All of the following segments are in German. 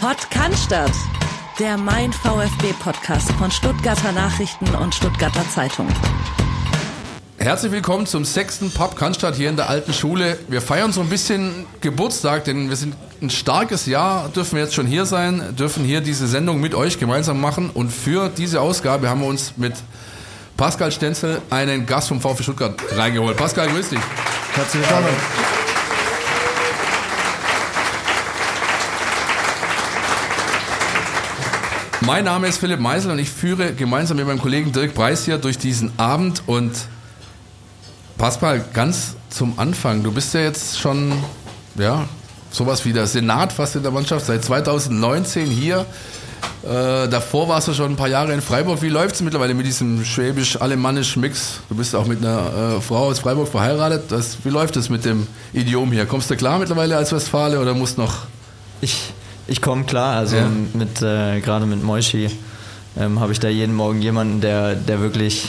Podcast, der Mein VfB-Podcast von Stuttgarter Nachrichten und Stuttgarter Zeitung. Herzlich willkommen zum 6. Pub Cannstatt hier in der alten Schule. Wir feiern so ein bisschen Geburtstag, denn wir sind ein starkes Jahr, dürfen wir jetzt schon hier sein, dürfen hier diese Sendung mit euch gemeinsam machen. Und für diese Ausgabe haben wir uns mit Pascal Stenzel einen Gast vom VfB Stuttgart reingeholt. Pascal, grüß dich. Herzlich willkommen. Mein Name ist Philipp Meisel und ich führe gemeinsam mit meinem Kollegen Dirk Preis hier durch diesen Abend. Und Pascal, ganz zum Anfang, du bist ja jetzt schon, sowas wie der Senat fast in der Mannschaft, seit 2019 hier. Davor warst du schon ein paar Jahre in Freiburg. Wie läuft es mittlerweile mit diesem schwäbisch-alemannischen Mix? Du bist auch mit einer Frau aus Freiburg verheiratet. Wie läuft es mit dem Idiom hier? Kommst du klar mittlerweile als Westfale oder musst noch... Ich komme klar, also gerade mit Moischi habe ich da jeden Morgen jemanden, der wirklich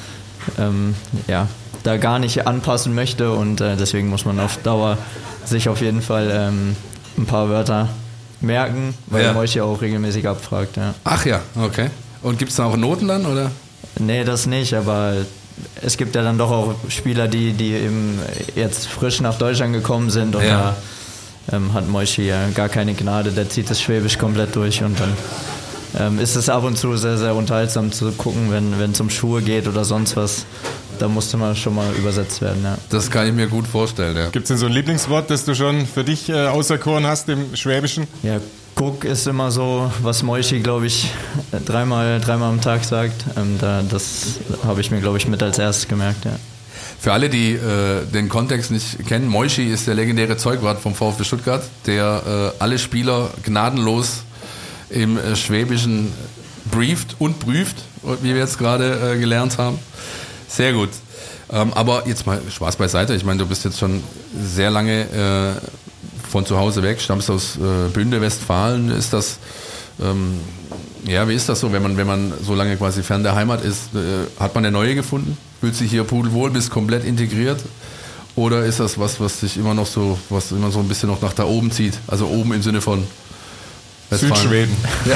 da gar nicht anpassen möchte und deswegen muss man auf Dauer sich auf jeden Fall ein paar Wörter merken, weil Moischi auch regelmäßig abfragt. Ja. Ach ja, okay. Und gibt es da auch Noten dann, oder? Nee, das nicht, aber es gibt ja dann doch auch Spieler, die eben jetzt frisch nach Deutschland gekommen sind und da hat Moischi ja gar keine Gnade, der zieht das Schwäbisch komplett durch und dann ist es ab und zu sehr, sehr unterhaltsam zu gucken, wenn es um Schuhe geht oder sonst was. Da musste man schon mal übersetzt werden, ja. Das kann ich mir gut vorstellen, ja. Gibt es denn so ein Lieblingswort, das du schon für dich auserkoren hast im Schwäbischen? Ja, Guck ist immer so, was Moischi, glaube ich, dreimal am Tag sagt. Das habe ich mir, glaube ich, mit als erstes gemerkt, ja. Für alle, die den Kontext nicht kennen, Moischi ist der legendäre Zeugwart vom VfB Stuttgart, der alle Spieler gnadenlos im Schwäbischen brieft und prüft, wie wir jetzt gerade gelernt haben. Sehr gut. Aber jetzt mal Spaß beiseite. Ich meine, du bist jetzt schon sehr lange von zu Hause weg, stammst aus Bünde, Westfalen. Ist das, wie ist das so, wenn man so lange quasi fern der Heimat ist? Hat man eine neue gefunden? Fühlt sich hier pudelwohl, bist komplett integriert? Oder ist das was dich immer noch so, was immer so ein bisschen noch nach da oben zieht? Also oben im Sinne von Westfalen. Südschweden.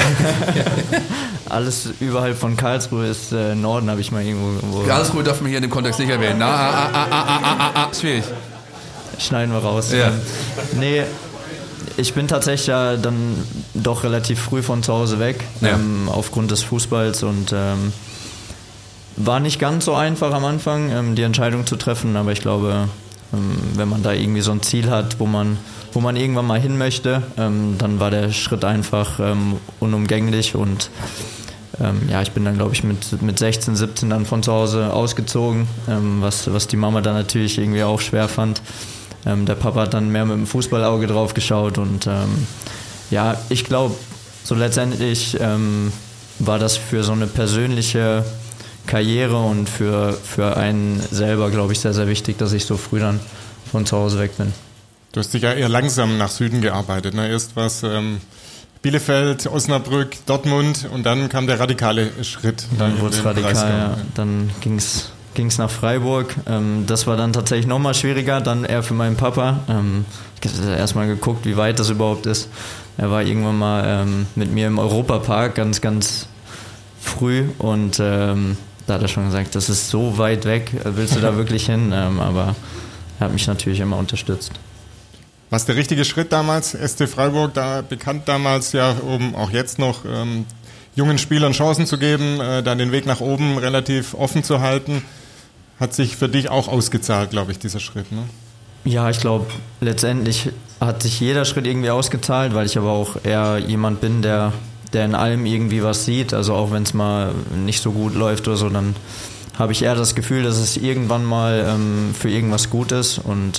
Alles überhalb von Karlsruhe ist Norden, habe ich mal irgendwo... Karlsruhe darf man hier in dem Kontext nicht erwähnen. Schwierig. Schneiden wir raus. Ja. Nee, ich bin tatsächlich ja dann doch relativ früh von zu Hause weg, aufgrund des Fußballs und war nicht ganz so einfach am Anfang, die Entscheidung zu treffen, aber ich glaube, wenn man da irgendwie so ein Ziel hat, wo man irgendwann mal hin möchte, dann war der Schritt einfach unumgänglich und ich bin dann, glaube ich, mit 16, 17 dann von zu Hause ausgezogen, was die Mama dann natürlich irgendwie auch schwer fand. Der Papa hat dann mehr mit dem Fußballauge drauf geschaut und ich glaube, so letztendlich war das für so eine persönliche Karriere und für einen selber, glaube ich, sehr, sehr wichtig, dass ich so früh dann von zu Hause weg bin. Du hast dich ja eher langsam nach Süden gearbeitet, ne? Erst was Bielefeld, Osnabrück, Dortmund und dann kam der radikale Schritt. Dann wurde es radikal, ja. Dann ging's nach Freiburg. Das war dann tatsächlich nochmal schwieriger, dann eher für meinen Papa. Ich habe erstmal geguckt, wie weit das überhaupt ist. Er war irgendwann mal mit mir im Europapark, ganz, ganz früh und da hat er schon gesagt, das ist so weit weg, willst du da wirklich hin? Aber er hat mich natürlich immer unterstützt. Was der richtige Schritt damals, SC Freiburg, da bekannt damals ja, um auch jetzt noch jungen Spielern Chancen zu geben, dann den Weg nach oben relativ offen zu halten, hat sich für dich auch ausgezahlt, glaube ich, dieser Schritt, ne? Ja, ich glaube, letztendlich hat sich jeder Schritt irgendwie ausgezahlt, weil ich aber auch eher jemand bin, der in allem irgendwie was sieht, also auch wenn es mal nicht so gut läuft oder so, dann habe ich eher das Gefühl, dass es irgendwann mal für irgendwas gut ist und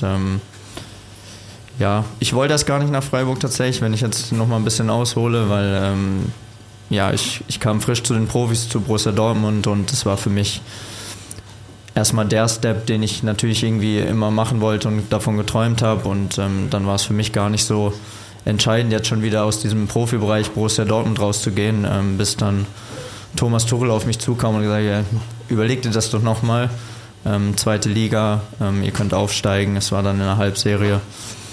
ich wollte das gar nicht nach Freiburg tatsächlich, wenn ich jetzt noch mal ein bisschen aushole, weil ich kam frisch zu den Profis, zu Borussia Dortmund und das war für mich erstmal der Step, den ich natürlich irgendwie immer machen wollte und davon geträumt habe und dann war es für mich gar nicht so entscheidend, jetzt schon wieder aus diesem Profibereich Borussia Dortmund rauszugehen, bis dann Thomas Tuchel auf mich zukam und gesagt hat, überleg dir das doch nochmal, 2. Liga, ihr könnt aufsteigen, es war dann in der Halbserie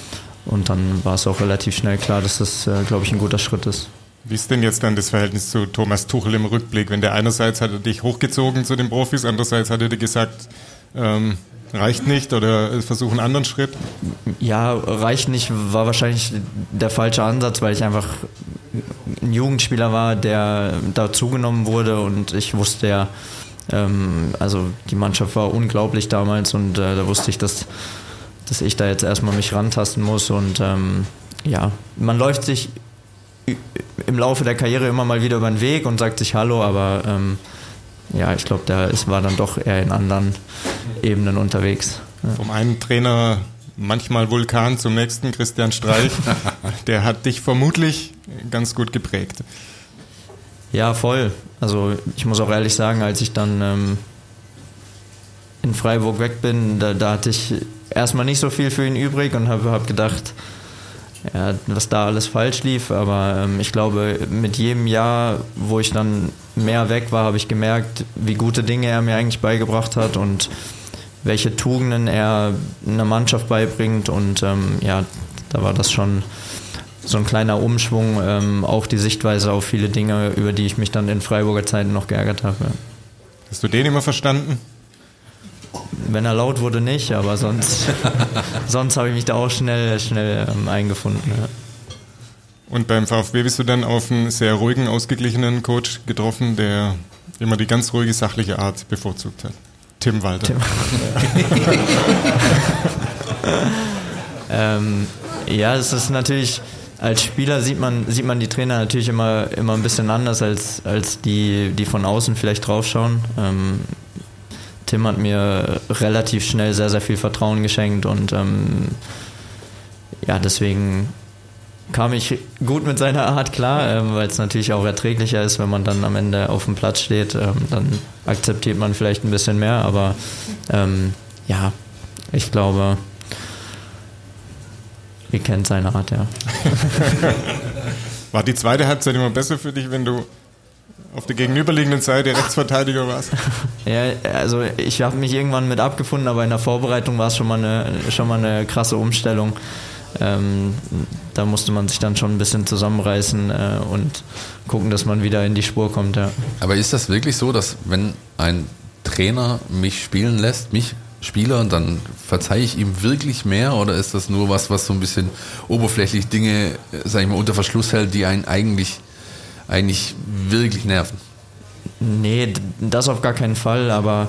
Und dann war es auch relativ schnell klar, dass das, glaube ich, ein guter Schritt ist. Wie ist denn jetzt dann das Verhältnis zu Thomas Tuchel im Rückblick? Wenn der einerseits hat er dich hochgezogen zu den Profis, andererseits hat er dir gesagt, reicht nicht oder versuch einen anderen Schritt? Ja, reicht nicht war wahrscheinlich der falsche Ansatz, weil ich einfach ein Jugendspieler war, der dazugenommen wurde und ich wusste ja, also die Mannschaft war unglaublich damals und da wusste ich, dass ich da jetzt erstmal mich rantasten muss und ja, man läuft sich im Laufe der Karriere immer mal wieder über den Weg und sagt sich Hallo, aber ja, ich glaube, war dann doch eher in anderen Ebenen unterwegs. Ja. Vom einen Trainer manchmal Vulkan zum nächsten Christian Streich, der hat dich vermutlich ganz gut geprägt. Ja, voll. Also ich muss auch ehrlich sagen, als ich dann in Freiburg weg bin, da hatte ich erstmal nicht so viel für ihn übrig und hab gedacht, ja, was da alles falsch lief, aber ich glaube, mit jedem Jahr, wo ich dann mehr weg war, habe ich gemerkt, wie gute Dinge er mir eigentlich beigebracht hat und welche Tugenden er einer Mannschaft beibringt und ja, da war das schon so ein kleiner Umschwung, auch die Sichtweise auf viele Dinge, über die ich mich dann in Freiburger Zeiten noch geärgert habe. Ja. Hast du den immer verstanden? Wenn er laut wurde, nicht, aber sonst habe ich mich da auch schnell eingefunden. Ja. Und beim VfB bist du dann auf einen sehr ruhigen, ausgeglichenen Coach getroffen, der immer die ganz ruhige, sachliche Art bevorzugt hat. Tim Walter. Ja, es ist natürlich, als Spieler sieht man die Trainer natürlich immer ein bisschen anders als die von außen vielleicht draufschauen. Tim hat mir relativ schnell sehr, sehr viel Vertrauen geschenkt und ja, deswegen kam ich gut mit seiner Art klar, weil es natürlich auch erträglicher ist, wenn man dann am Ende auf dem Platz steht, dann akzeptiert man vielleicht ein bisschen mehr, aber ja, ich glaube, ihr kennt seine Art, ja. War die zweite Halbzeit immer besser für dich, wenn du auf der gegenüberliegenden Seite Rechtsverteidiger warst? Ja, also ich habe mich irgendwann mit abgefunden, aber in der Vorbereitung war es schon mal eine krasse Umstellung. Da musste man sich dann schon ein bisschen zusammenreißen und gucken, dass man wieder in die Spur kommt. Ja. Aber ist das wirklich so, dass wenn ein Trainer mich spielen lässt, mich Spieler, dann verzeihe ich ihm wirklich mehr oder ist das nur was so ein bisschen oberflächlich Dinge, sag ich mal, unter Verschluss hält, die einen eigentlich wirklich nerven? Nee, das auf gar keinen Fall, aber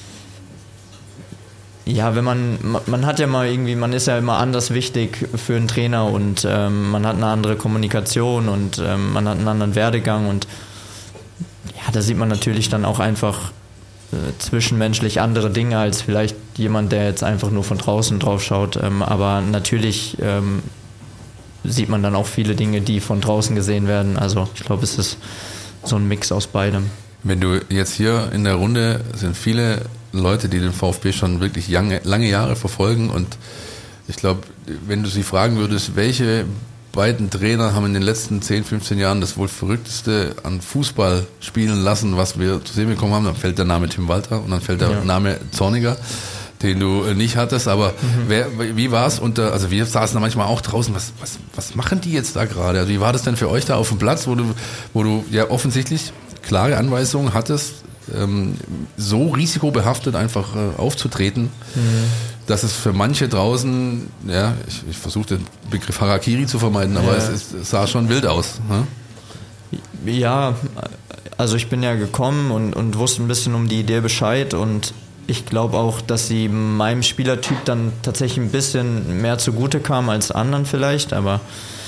ja, wenn man hat ja mal irgendwie, man ist ja immer anders wichtig für einen Trainer und man hat eine andere Kommunikation und man hat einen anderen Werdegang und ja, da sieht man natürlich dann auch einfach zwischenmenschlich andere Dinge als vielleicht jemand, der jetzt einfach nur von draußen drauf schaut, aber natürlich sieht man dann auch viele Dinge, die von draußen gesehen werden. Also ich glaube, es ist so ein Mix aus beidem. Wenn du jetzt hier in der Runde sind viele Leute, die den VfB schon wirklich lange Jahre verfolgen und ich glaube, wenn du sie fragen würdest, welche beiden Trainer haben in den letzten 10, 15 Jahren das wohl Verrückteste an Fußball spielen lassen, was wir zu sehen bekommen haben, dann fällt der Name Tim Walter und dann fällt der Name Zorniger, den du nicht hattest, aber wie war es also wir saßen da manchmal auch draußen, was machen die jetzt da gerade? Also wie war das denn für euch da auf dem Platz, wo du ja offensichtlich klare Anweisungen hattest, so risikobehaftet einfach aufzutreten, dass es für manche draußen, ja, ich versuche den Begriff Harakiri zu vermeiden, aber es sah schon wild aus. Ne? Ja, also ich bin ja gekommen und wusste ein bisschen um die Idee Bescheid und ich glaube auch, dass sie meinem Spielertyp dann tatsächlich ein bisschen mehr zugute kam als anderen vielleicht, aber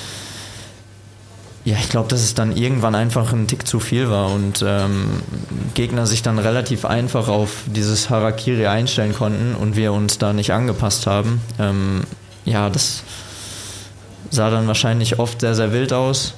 ja, ich glaube, dass es dann irgendwann einfach ein Tick zu viel war und Gegner sich dann relativ einfach auf dieses Harakiri einstellen konnten und wir uns da nicht angepasst haben. Ja, das sah dann wahrscheinlich oft sehr, sehr wild aus.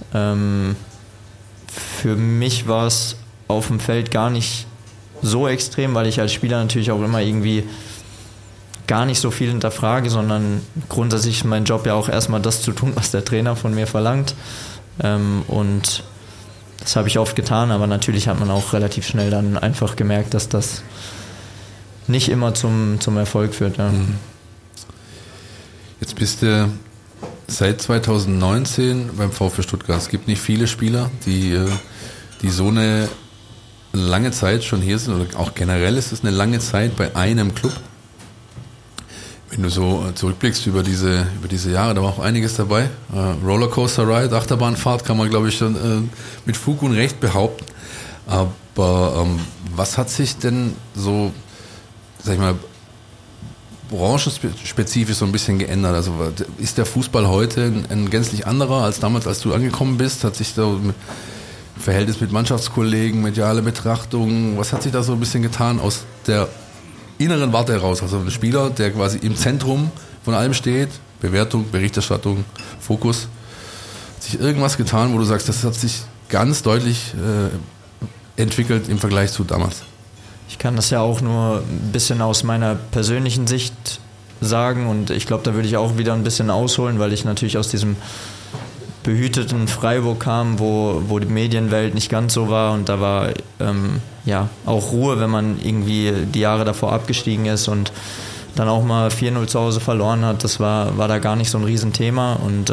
Für mich war es auf dem Feld gar nicht so extrem, weil ich als Spieler natürlich auch immer irgendwie gar nicht so viel hinterfrage, sondern grundsätzlich ist mein Job ja auch erstmal das zu tun, was der Trainer von mir verlangt. Und das habe ich oft getan, aber natürlich hat man auch relativ schnell dann einfach gemerkt, dass das nicht immer zum Erfolg führt. Ja. Jetzt bist du seit 2019 beim VfB Stuttgart. Es gibt nicht viele Spieler, die so eine lange Zeit schon hier sind, oder auch generell ist es eine lange Zeit bei einem Club. Wenn du so zurückblickst über diese Jahre, da war auch einiges dabei. Rollercoaster Ride, Achterbahnfahrt kann man, glaube ich, schon mit Fug und Recht behaupten. Aber was hat sich denn so, sag ich mal, branchenspezifisch so ein bisschen geändert? Also ist der Fußball heute ein gänzlich anderer als damals, als du angekommen bist? Hat sich da Verhältnis mit Mannschaftskollegen, mediale Betrachtung, was hat sich da so ein bisschen getan aus der inneren Warte heraus? Also ein Spieler, der quasi im Zentrum von allem steht, Bewertung, Berichterstattung, Fokus. Hat sich irgendwas getan, wo du sagst, das hat sich ganz deutlich entwickelt im Vergleich zu damals? Ich kann das ja auch nur ein bisschen aus meiner persönlichen Sicht sagen und ich glaube, da würde ich auch wieder ein bisschen ausholen, weil ich natürlich aus diesem behüteten Freiburg kam, wo die Medienwelt nicht ganz so war und da war auch Ruhe, wenn man irgendwie die Jahre davor abgestiegen ist und dann auch mal 4-0 zu Hause verloren hat. Das war da gar nicht so ein Riesenthema und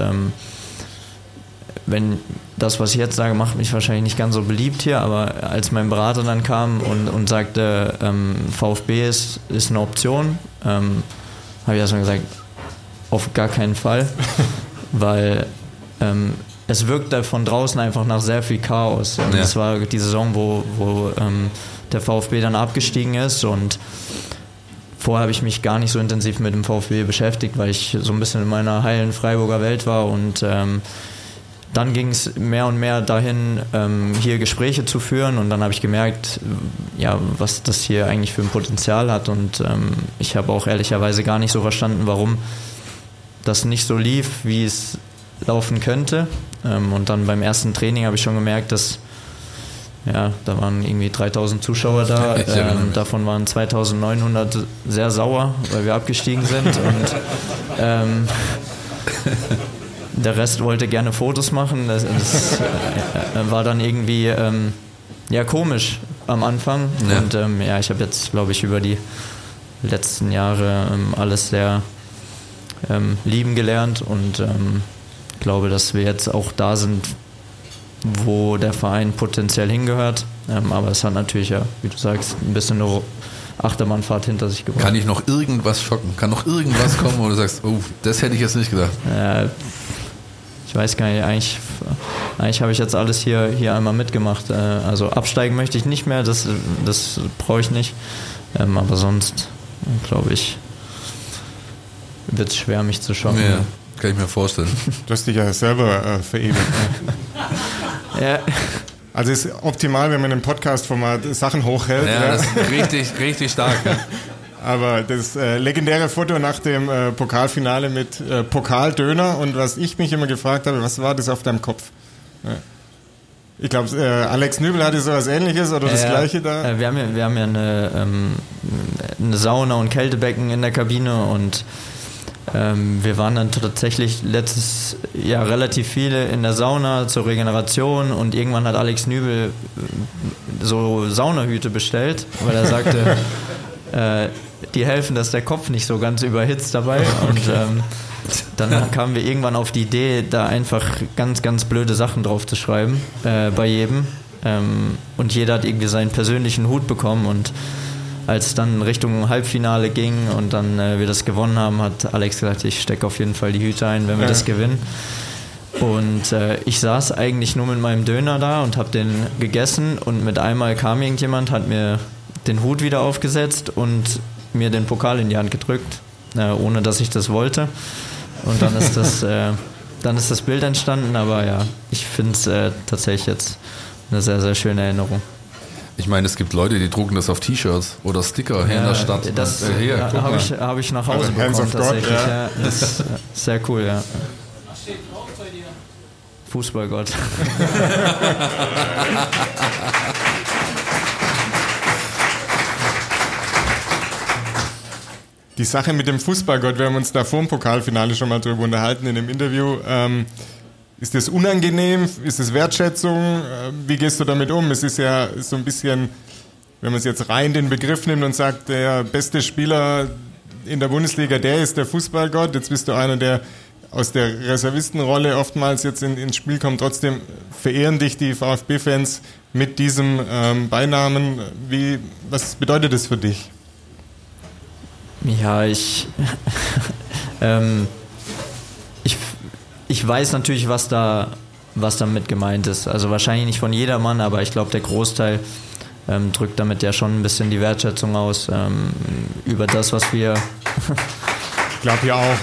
wenn das, was ich jetzt sage, macht mich wahrscheinlich nicht ganz so beliebt hier, aber als mein Berater dann kam und sagte, VfB ist eine Option, habe ich erstmal gesagt, auf gar keinen Fall, weil es wirkte von draußen einfach nach sehr viel Chaos. Das war die Saison, wo der VfB dann abgestiegen ist und vorher habe ich mich gar nicht so intensiv mit dem VfB beschäftigt, weil ich so ein bisschen in meiner heilen Freiburger Welt war und dann ging es mehr und mehr dahin, hier Gespräche zu führen und dann habe ich gemerkt, was das hier eigentlich für ein Potenzial hat und ich habe auch ehrlicherweise gar nicht so verstanden, warum das nicht so lief, wie es laufen könnte. Und dann beim ersten Training habe ich schon gemerkt, dass da waren irgendwie 3000 Zuschauer da. Davon waren 2900 sehr sauer, weil wir abgestiegen sind. Und der Rest wollte gerne Fotos machen. Das war dann irgendwie komisch am Anfang. Ja. Und ich habe jetzt, glaube ich, über die letzten Jahre alles sehr lieben gelernt und glaube, dass wir jetzt auch da sind, wo der Verein potenziell hingehört. Aber es hat natürlich, wie du sagst, ein bisschen eine Achterbahnfahrt hinter sich gebracht. Kann ich noch irgendwas schocken? Kann noch irgendwas kommen, wo du sagst, oh, das hätte ich jetzt nicht gedacht? Ich weiß gar nicht, eigentlich habe ich jetzt alles hier einmal mitgemacht. Also absteigen möchte ich nicht mehr, das brauche ich nicht. Aber sonst, glaube ich, wird es schwer, mich zu schocken. Ja. Kann ich mir vorstellen. Du hast dich ja selber verewigt. Ja. Also ist optimal, wenn man im Podcast-Format Sachen hochhält. Ja, das ist richtig, richtig stark. Ja. Aber das legendäre Foto nach dem Pokalfinale mit Pokaldöner und was ich mich immer gefragt habe, was war das auf deinem Kopf? Ja. Ich glaube, Alex Nübel hatte sowas Ähnliches oder das Gleiche da. Wir haben ja eine Sauna und Kältebecken in der Kabine und wir waren dann tatsächlich letztes Jahr relativ viele in der Sauna zur Regeneration und irgendwann hat Alex Nübel so Saunahüte bestellt, weil er sagte, die helfen, dass der Kopf nicht so ganz überhitzt dabei. Okay. Und dann kamen wir irgendwann auf die Idee, da einfach ganz, ganz blöde Sachen drauf zu schreiben bei jedem. Und jeder hat irgendwie seinen persönlichen Hut bekommen und als es dann Richtung Halbfinale ging und dann wir das gewonnen haben, hat Alex gesagt, ich stecke auf jeden Fall die Hüte ein, wenn wir das gewinnen. Und ich saß eigentlich nur mit meinem Döner da und habe den gegessen und mit einmal kam irgendjemand, hat mir den Hut wieder aufgesetzt und mir den Pokal in die Hand gedrückt, ohne dass ich das wollte. Und dann ist das Bild entstanden, aber ja, ich finde es tatsächlich jetzt eine sehr, sehr schöne Erinnerung. Ich meine, es gibt Leute, die drucken das auf T-Shirts oder Sticker hier in der Stadt. Das habe ich nach Hause bekommen tatsächlich. God, ja. Das ist sehr cool, ja. Was steht drauf bei dir? Fußballgott. Die Sache mit dem Fußballgott, wir haben uns da vor dem Pokalfinale schon mal drüber unterhalten in dem Interview. Ist das unangenehm? Ist es Wertschätzung? Wie gehst du damit um? Es ist ja so ein bisschen, wenn man es jetzt rein den Begriff nimmt und sagt, der beste Spieler in der Bundesliga, der ist der Fußballgott. Jetzt bist du einer, der aus der Reservistenrolle oftmals jetzt ins Spiel kommen. Trotzdem verehren dich die VfB-Fans mit diesem Beinamen. Was bedeutet das für dich? Ja, ich weiß natürlich, was damit gemeint ist. Also wahrscheinlich nicht von jedermann, aber ich glaube, der Großteil drückt damit ja schon ein bisschen die Wertschätzung aus über das, was wir... Ich glaube ja auch. Ja.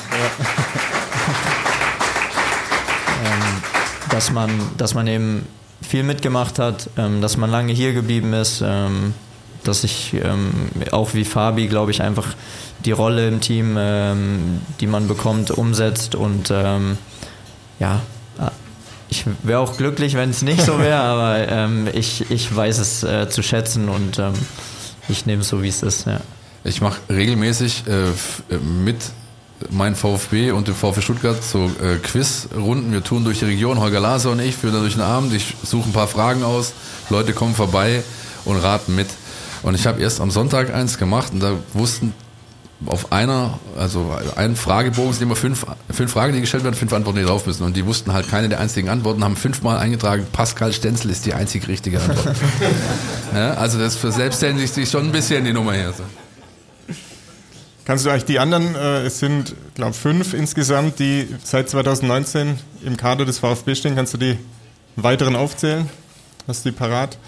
Dass man eben viel mitgemacht hat, dass man lange hier geblieben ist, dass ich auch wie Fabi, glaube ich, einfach die Rolle im Team, die man bekommt, umsetzt und ja, ich wäre auch glücklich, wenn es nicht so wäre, aber ich weiß es zu schätzen und ich nehme es so, wie es ist. Ja. Ich mache regelmäßig mit meinem VfB und dem VfB Stuttgart so Quizrunden. Wir touren durch die Region, Holger Laser und ich führen da durch den Abend. Ich suche ein paar Fragen aus, Leute kommen vorbei und raten mit. Und ich habe erst am Sonntag eins gemacht und da wussten auf einen Fragebogen sind immer fünf Fragen, die gestellt werden, 5 Antworten, die drauf müssen. Und die wussten halt keine der einzigen Antworten, haben 5-mal eingetragen, Pascal Stenzel ist die einzig richtige Antwort. Ja, also das verselbstständigt sich schon ein bisschen die Nummer hier. So. Kannst du eigentlich die anderen, es sind, glaube ich, 5 insgesamt, die seit 2019 im Kader des VfB stehen, kannst du die weiteren aufzählen? Hast du die parat?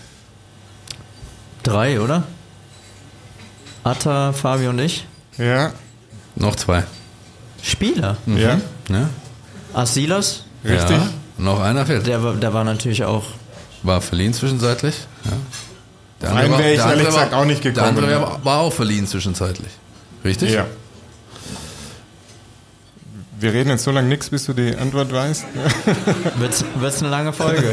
3, oder? Atta, Fabi und ich? Ja. Noch 2. Spieler? Mhm. Ja. Silas? Richtig. Ja, noch einer fehlt. Der war natürlich auch... War verliehen zwischenzeitlich. Ja. Einen wäre ich ehrlich gesagt auch nicht gekommen. Der andere war auch verliehen zwischenzeitlich. Richtig? Ja. Wir reden jetzt so lange nichts, bis du die Antwort weißt. Wird's eine lange Folge.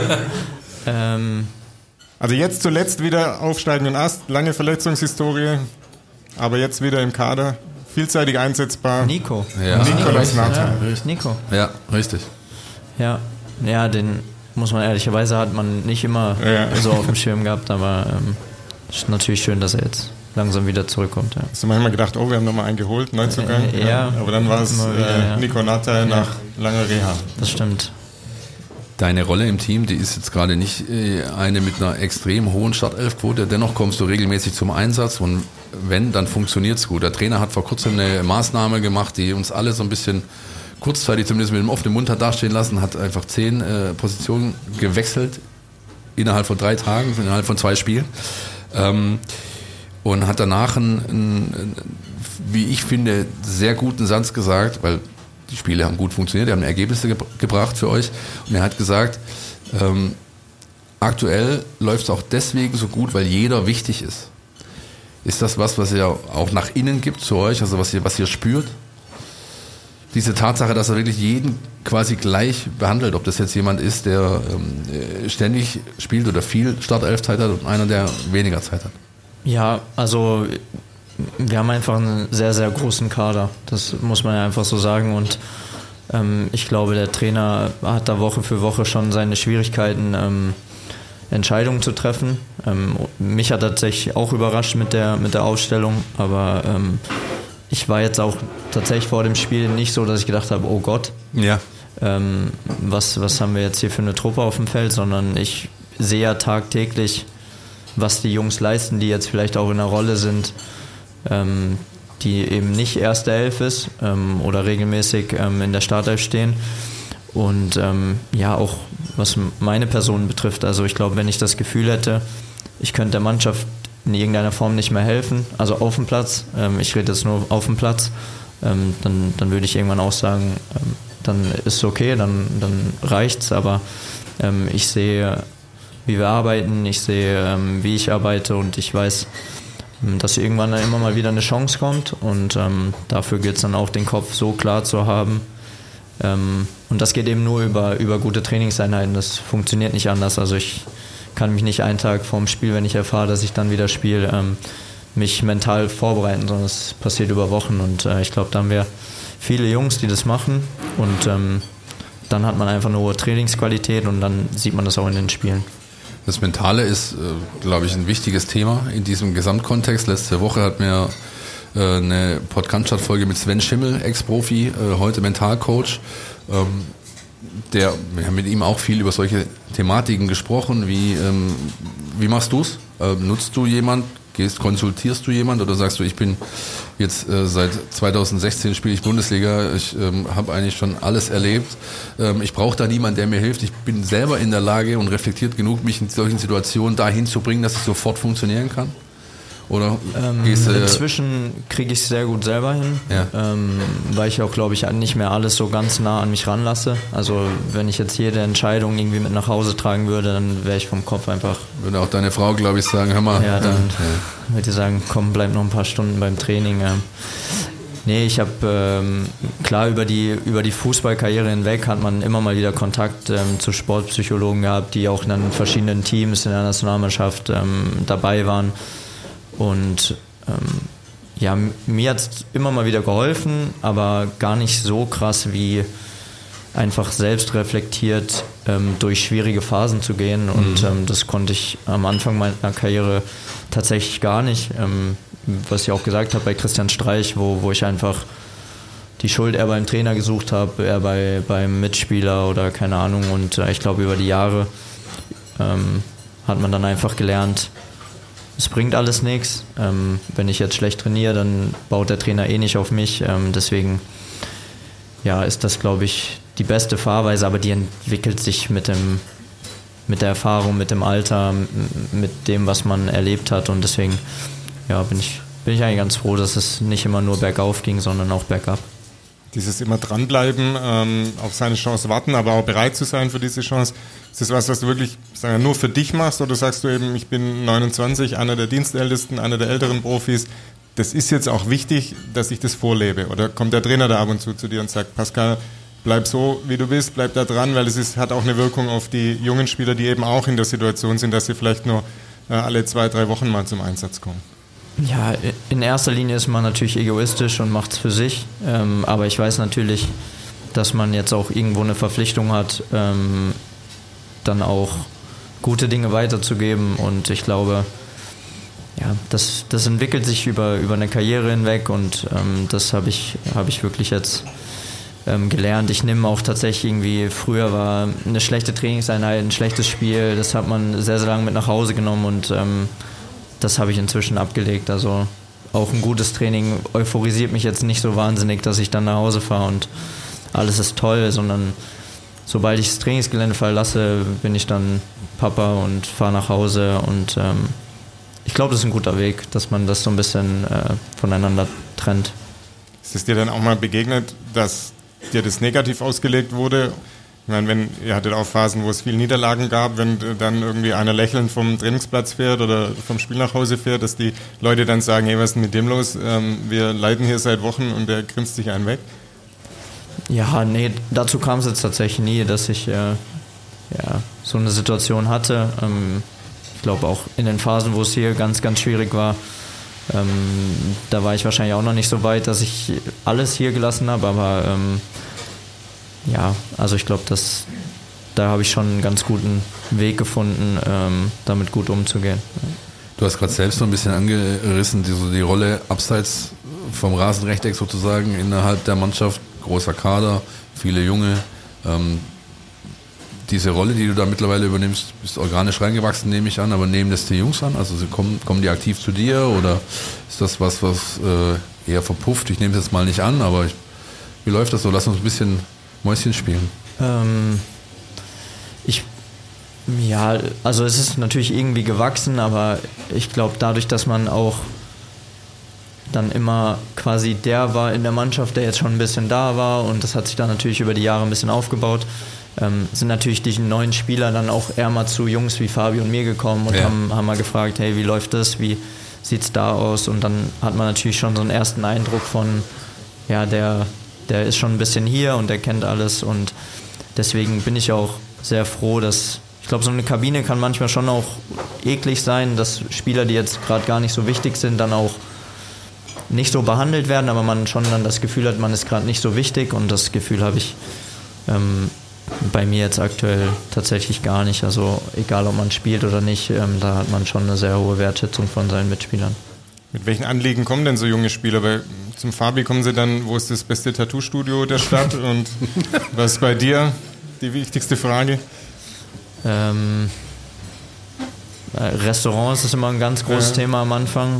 Also jetzt zuletzt wieder aufsteigenden Ast, lange Verletzungshistorie, aber jetzt wieder im Kader, vielseitig einsetzbar. Nico. Ja. Nicolas Nathanael. Ja, Nico. Ja, richtig. Ja, den muss man ehrlicherweise hat man nicht immer so auf dem Schirm gehabt, aber ist natürlich schön, dass er jetzt langsam wieder zurückkommt. Ja. Hast du manchmal gedacht, wir haben nochmal einen geholt, Neuzugang? Ja. Aber dann war es Nico Nathanael nach langer Reha. Das stimmt. Deine Rolle im Team, die ist jetzt gerade nicht eine mit einer extrem hohen Startelfquote. Dennoch kommst du regelmäßig zum Einsatz und wenn, dann funktioniert's gut. Der Trainer hat vor kurzem eine Maßnahme gemacht, die uns alle so ein bisschen kurzzeitig zumindest mit dem offenen Mund hat dastehen lassen, hat einfach 10 Positionen gewechselt innerhalb von 3 Tagen, innerhalb von 2 Spielen. Und hat danach einen, wie ich finde, sehr guten Satz gesagt, weil die Spiele haben gut funktioniert, die haben Ergebnisse gebracht für euch. Und er hat gesagt, aktuell läuft es auch deswegen so gut, weil jeder wichtig ist. Ist das was ihr auch nach innen gibt zu euch, also was ihr spürt? Diese Tatsache, dass er wirklich jeden quasi gleich behandelt, ob das jetzt jemand ist, der ständig spielt oder viel Startelf-Zeit hat und einer, der weniger Zeit hat. Ja, also wir haben einfach einen sehr, sehr großen Kader. Das muss man ja einfach so sagen. Und ich glaube, der Trainer hat da Woche für Woche schon seine Schwierigkeiten, Entscheidungen zu treffen. Mich hat tatsächlich auch überrascht mit der Aufstellung, aber ich war jetzt auch tatsächlich vor dem Spiel nicht so, dass ich gedacht habe, oh Gott, ja. Was haben wir jetzt hier für eine Truppe auf dem Feld, sondern ich sehe ja tagtäglich, was die Jungs leisten, die jetzt vielleicht auch in einer Rolle sind, die eben nicht erste Elf ist oder regelmäßig in der Startelf stehen. Und auch was meine Person betrifft, also ich glaube, wenn ich das Gefühl hätte, ich könnte der Mannschaft in irgendeiner Form nicht mehr helfen, also auf dem Platz, ich rede jetzt nur auf dem Platz, dann würde ich irgendwann auch sagen, dann ist es okay, dann reicht's, aber ich sehe, wie wir arbeiten, ich sehe, wie ich arbeite und ich weiß, dass irgendwann dann immer mal wieder eine Chance kommt und dafür gilt es dann auch, den Kopf so klar zu haben. Und das geht eben nur über gute Trainingseinheiten, das funktioniert nicht anders. Also ich kann mich nicht einen Tag vorm Spiel, wenn ich erfahre, dass ich dann wieder spiele, mich mental vorbereiten, sondern es passiert über Wochen und ich glaube, da haben wir viele Jungs, die das machen und dann hat man einfach eine hohe Trainingsqualität und dann sieht man das auch in den Spielen. Das Mentale ist, glaube ich, ein wichtiges Thema in diesem Gesamtkontext. Letzte Woche hat mir eine Podcast-Folge mit Sven Schimmel, Ex-Profi, heute Mentalcoach. Wir haben mit ihm auch viel über solche Thematiken gesprochen. Wie machst du es? Nutzt du jemand? Konsultierst du jemand oder sagst du, ich bin jetzt seit 2016 spiele ich Bundesliga, ich habe eigentlich schon alles erlebt, ich brauche da niemanden, der mir hilft, ich bin selber in der Lage und reflektiert genug, mich in solchen Situationen dahin zu bringen, dass ich sofort funktionieren kann? Oder inzwischen kriege ich es sehr gut selber hin, weil ich auch, glaube ich, nicht mehr alles so ganz nah an mich ranlasse. Also wenn ich jetzt jede Entscheidung irgendwie mit nach Hause tragen würde, dann wäre ich vom Kopf einfach... Würde auch deine Frau, glaube ich, sagen, hör mal. Ja, dann würde ich sagen, komm, bleib noch ein paar Stunden beim Training. Nee, ich habe, klar, über die Fußballkarriere hinweg hat man immer mal wieder Kontakt zu Sportpsychologen gehabt, die auch in verschiedenen Teams in der Nationalmannschaft dabei waren. Und mir hat es immer mal wieder geholfen, aber gar nicht so krass wie einfach selbst reflektiert durch schwierige Phasen zu gehen. Und das konnte ich am Anfang meiner Karriere tatsächlich gar nicht. Was ich auch gesagt habe bei Christian Streich, wo ich einfach die Schuld eher beim Trainer gesucht habe, eher beim Mitspieler oder keine Ahnung. Und ich glaube, über die Jahre hat man dann einfach gelernt, es bringt alles nichts. Wenn ich jetzt schlecht trainiere, dann baut der Trainer eh nicht auf mich. Deswegen ist das, glaube ich, die beste Fahrweise, aber die entwickelt sich mit der Erfahrung, mit dem Alter, mit dem, was man erlebt hat. Und deswegen bin ich eigentlich ganz froh, dass es nicht immer nur bergauf ging, sondern auch bergab. Dieses immer dranbleiben, auf seine Chance warten, aber auch bereit zu sein für diese Chance. Ist das was du wirklich nur für dich machst oder sagst du eben, ich bin 29, einer der Dienstältesten, einer der älteren Profis, das ist jetzt auch wichtig, dass ich das vorlebe? Oder kommt der Trainer da ab und zu dir und sagt, Pascal, bleib so, wie du bist, bleib da dran, weil hat auch eine Wirkung auf die jungen Spieler, die eben auch in der Situation sind, dass sie vielleicht nur alle 2-3 Wochen mal zum Einsatz kommen? Ja, in erster Linie ist man natürlich egoistisch und macht es für sich, aber ich weiß natürlich, dass man jetzt auch irgendwo eine Verpflichtung hat, dann auch gute Dinge weiterzugeben, und ich glaube, das entwickelt sich über eine Karriere hinweg, und das habe ich wirklich jetzt gelernt. Ich nehme auch tatsächlich irgendwie, früher war eine schlechte Trainingseinheit, ein schlechtes Spiel, das hat man sehr, sehr lange mit nach Hause genommen, und das habe ich inzwischen abgelegt. Also auch ein gutes Training euphorisiert mich jetzt nicht so wahnsinnig, dass ich dann nach Hause fahre und alles ist toll, sondern sobald ich das Trainingsgelände verlasse, bin ich dann Papa und fahre nach Hause, und ich glaube, das ist ein guter Weg, dass man das so ein bisschen voneinander trennt. Ist es dir dann auch mal begegnet, dass dir das negativ ausgelegt wurde? Ich meine, ihr hattet auch Phasen, wo es viele Niederlagen gab, wenn dann irgendwie einer lächelnd vom Trainingsplatz fährt oder vom Spiel nach Hause fährt, dass die Leute dann sagen, hey, was ist denn mit dem los? Wir leiden hier seit Wochen und der grinst sich einen weg. Ja, nee, dazu kam es jetzt tatsächlich nie, dass ich so eine Situation hatte. Ich glaube auch in den Phasen, wo es hier ganz, ganz schwierig war, da war ich wahrscheinlich auch noch nicht so weit, dass ich alles hier gelassen habe, aber also ich glaube, da habe ich schon einen ganz guten Weg gefunden, damit gut umzugehen. Du hast gerade selbst so ein bisschen angerissen, die Rolle abseits vom Rasenrechteck sozusagen innerhalb der Mannschaft, großer Kader, viele Junge. Diese Rolle, die du da mittlerweile übernimmst, bist organisch reingewachsen, nehme ich an, aber nehmen das die Jungs an? Also kommen die aktiv zu dir, oder ist das was eher verpufft? Ich nehme es jetzt mal nicht an, aber wie läuft das so? Lass uns ein bisschen Mäuschen spielen. Also es ist natürlich irgendwie gewachsen, aber ich glaube, dadurch, dass man auch dann immer quasi der war in der Mannschaft, der jetzt schon ein bisschen da war, und das hat sich dann natürlich über die Jahre ein bisschen aufgebaut, sind natürlich die neuen Spieler dann auch eher mal zu Jungs wie Fabi und mir gekommen und haben mal gefragt, hey, wie läuft das, wie sieht's da aus? Und dann hat man natürlich schon so einen ersten Eindruck von, der ist schon ein bisschen hier und der kennt alles, und deswegen bin ich auch sehr froh, dass, ich glaube, so eine Kabine kann manchmal schon auch eklig sein, dass Spieler, die jetzt gerade gar nicht so wichtig sind, dann auch nicht so behandelt werden, aber man schon dann das Gefühl hat, man ist gerade nicht so wichtig, und das Gefühl habe ich bei mir jetzt aktuell tatsächlich gar nicht. Also egal, ob man spielt oder nicht, da hat man schon eine sehr hohe Wertschätzung von seinen Mitspielern. Mit welchen Anliegen kommen denn so junge Spieler? Weil zum Fabi kommen sie dann, wo ist das beste Tattoo-Studio der Stadt? Und was ist bei dir die wichtigste Frage? Restaurants ist immer ein ganz großes Thema am Anfang.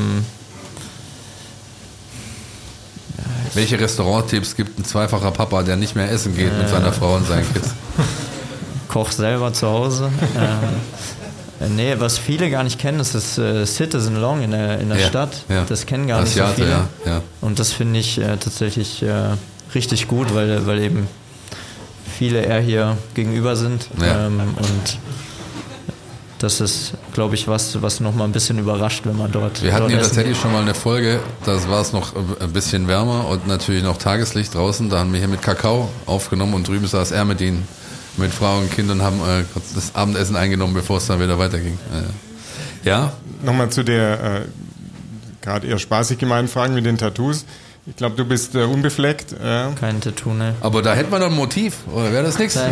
Welche Restauranttipps gibt ein zweifacher Papa, der nicht mehr essen geht mit seiner Frau und seinen Kids? Koch selber zu Hause. Nee, was viele gar nicht kennen, ist das Citizen Long in der Stadt. Ja. Das kennen gar nicht so viele. Ja. Und das finde ich tatsächlich richtig gut, weil eben viele eher hier gegenüber sind. Ja. Und das ist, glaube ich, was nochmal ein bisschen überrascht, wenn man dort. Wir hatten dort hier tatsächlich schon mal eine Folge, da war es noch ein bisschen wärmer und natürlich noch Tageslicht draußen. Da haben wir hier mit Kakao aufgenommen und drüben saß er mit Frau und Kind und haben das Abendessen eingenommen, bevor es dann wieder weiterging. Ja? Nochmal zu der gerade eher spaßig gemeinten Fragen mit den Tattoos. Ich glaube, du bist unbefleckt. Kein Tattoo, ne? Aber da hätte man doch ein Motiv, oder wäre das nichts?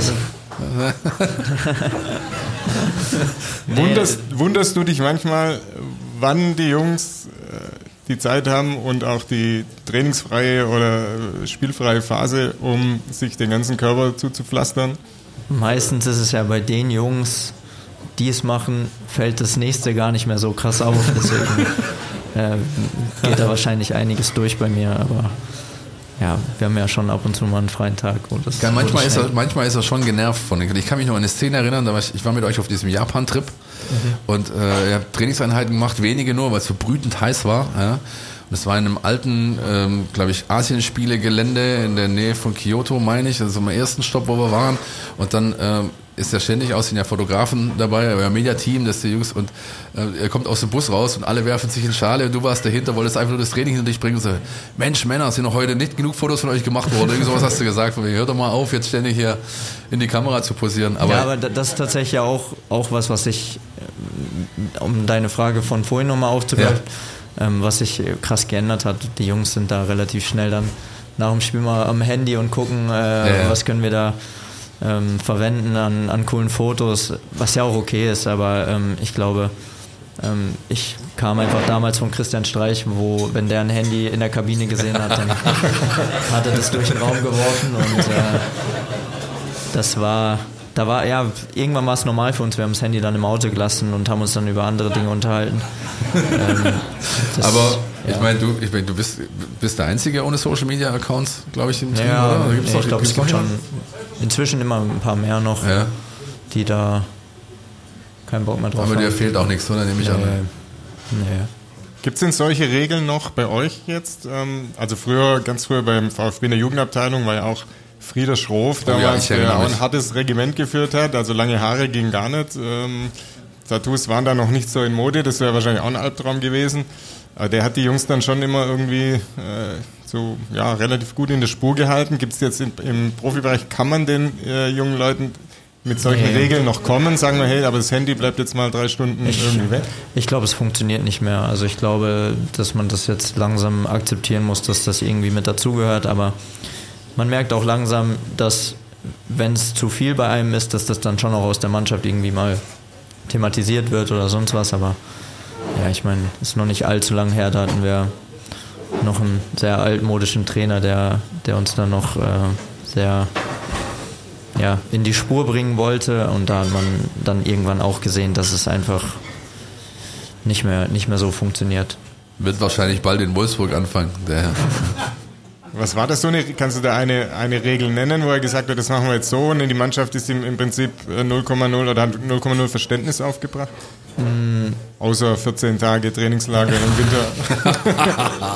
Wunderst du dich manchmal, wann die Jungs die Zeit haben und auch die trainingsfreie oder spielfreie Phase, um sich den ganzen Körper zuzupflastern? Meistens ist es ja bei den Jungs, die es machen, fällt das nächste gar nicht mehr so krass auf. Deswegen geht da wahrscheinlich einiges durch bei mir, aber ja, wir haben ja schon ab und zu mal einen freien Tag. Manchmal ist er schon genervt von den. Ich kann mich noch an eine Szene erinnern, ich war mit euch auf diesem Japan-Trip und ihr habt Trainingseinheiten gemacht, wenige nur, weil es so brütend heiß war. Ja. Und es war in einem alten, glaube ich, Asienspiele-Gelände in der Nähe von Kyoto, meine ich. Das ist mein ersten Stopp, wo wir waren. Und dann ist ja ständig sind ja Fotografen dabei, euer Mediateam, das die Jungs, und er kommt aus dem Bus raus und alle werfen sich in Schale und du warst dahinter, wolltest einfach nur das Training hinter dich bringen und so, Mensch, Männer, sind noch heute nicht genug Fotos von euch gemacht worden. Irgend sowas hast du gesagt, hört doch mal auf, jetzt ständig hier in die Kamera zu posieren. Aber das ist tatsächlich auch was ich, um deine Frage von vorhin nochmal aufzugreifen, was sich krass geändert hat. Die Jungs sind da relativ schnell dann nach dem Spiel mal am Handy und gucken, was können wir da verwenden an coolen Fotos, was ja auch okay ist, aber ich glaube, ich kam einfach damals von Christian Streich, wenn der ein Handy in der Kabine gesehen hat, dann hat er das durch den Raum geworfen und irgendwann war es normal für uns, wir haben das Handy dann im Auto gelassen und haben uns dann über andere Dinge unterhalten. Aber ich meine, du bist der Einzige ohne Social Media Accounts, glaube ich, im Team, oder? Ich glaube, es gibt schon inzwischen immer ein paar mehr noch, die da keinen Bock mehr drauf haben. Aber dir fehlt auch nichts, oder? Nehme ich an. Nee. Gibt es denn solche Regeln noch bei euch jetzt? Also ganz früher beim VfB in der Jugendabteilung war ja auch Frieder Schroff damals, der auch ein hartes Regiment geführt hat, also lange Haare ging gar nicht. Tattoos waren da noch nicht so in Mode, das wäre wahrscheinlich auch ein Albtraum gewesen. Aber der hat die Jungs dann schon immer irgendwie relativ gut in der Spur gehalten. Gibt es jetzt im Profibereich, kann man den jungen Leuten mit solchen Regeln noch kommen? Sagen wir, hey, aber das Handy bleibt jetzt mal 3 Stunden irgendwie weg. Ich glaube, es funktioniert nicht mehr. Also ich glaube, dass man das jetzt langsam akzeptieren muss, dass das irgendwie mit dazugehört. Aber man merkt auch langsam, dass wenn es zu viel bei einem ist, dass das dann schon auch aus der Mannschaft irgendwie mal thematisiert wird oder sonst was. Aber ja, ich meine, es ist noch nicht allzu lang her, da hatten wir noch einen sehr altmodischen Trainer, der uns dann noch sehr in die Spur bringen wollte, und da hat man dann irgendwann auch gesehen, dass es einfach nicht mehr so funktioniert. Wird wahrscheinlich bald in Wolfsburg anfangen. Was war das kannst du da eine Regel nennen, wo er gesagt hat, das machen wir jetzt so, und die Mannschaft ist ihm im Prinzip 0,0 oder hat 0,0 Verständnis aufgebracht? Außer 14 Tage Trainingslager im Winter.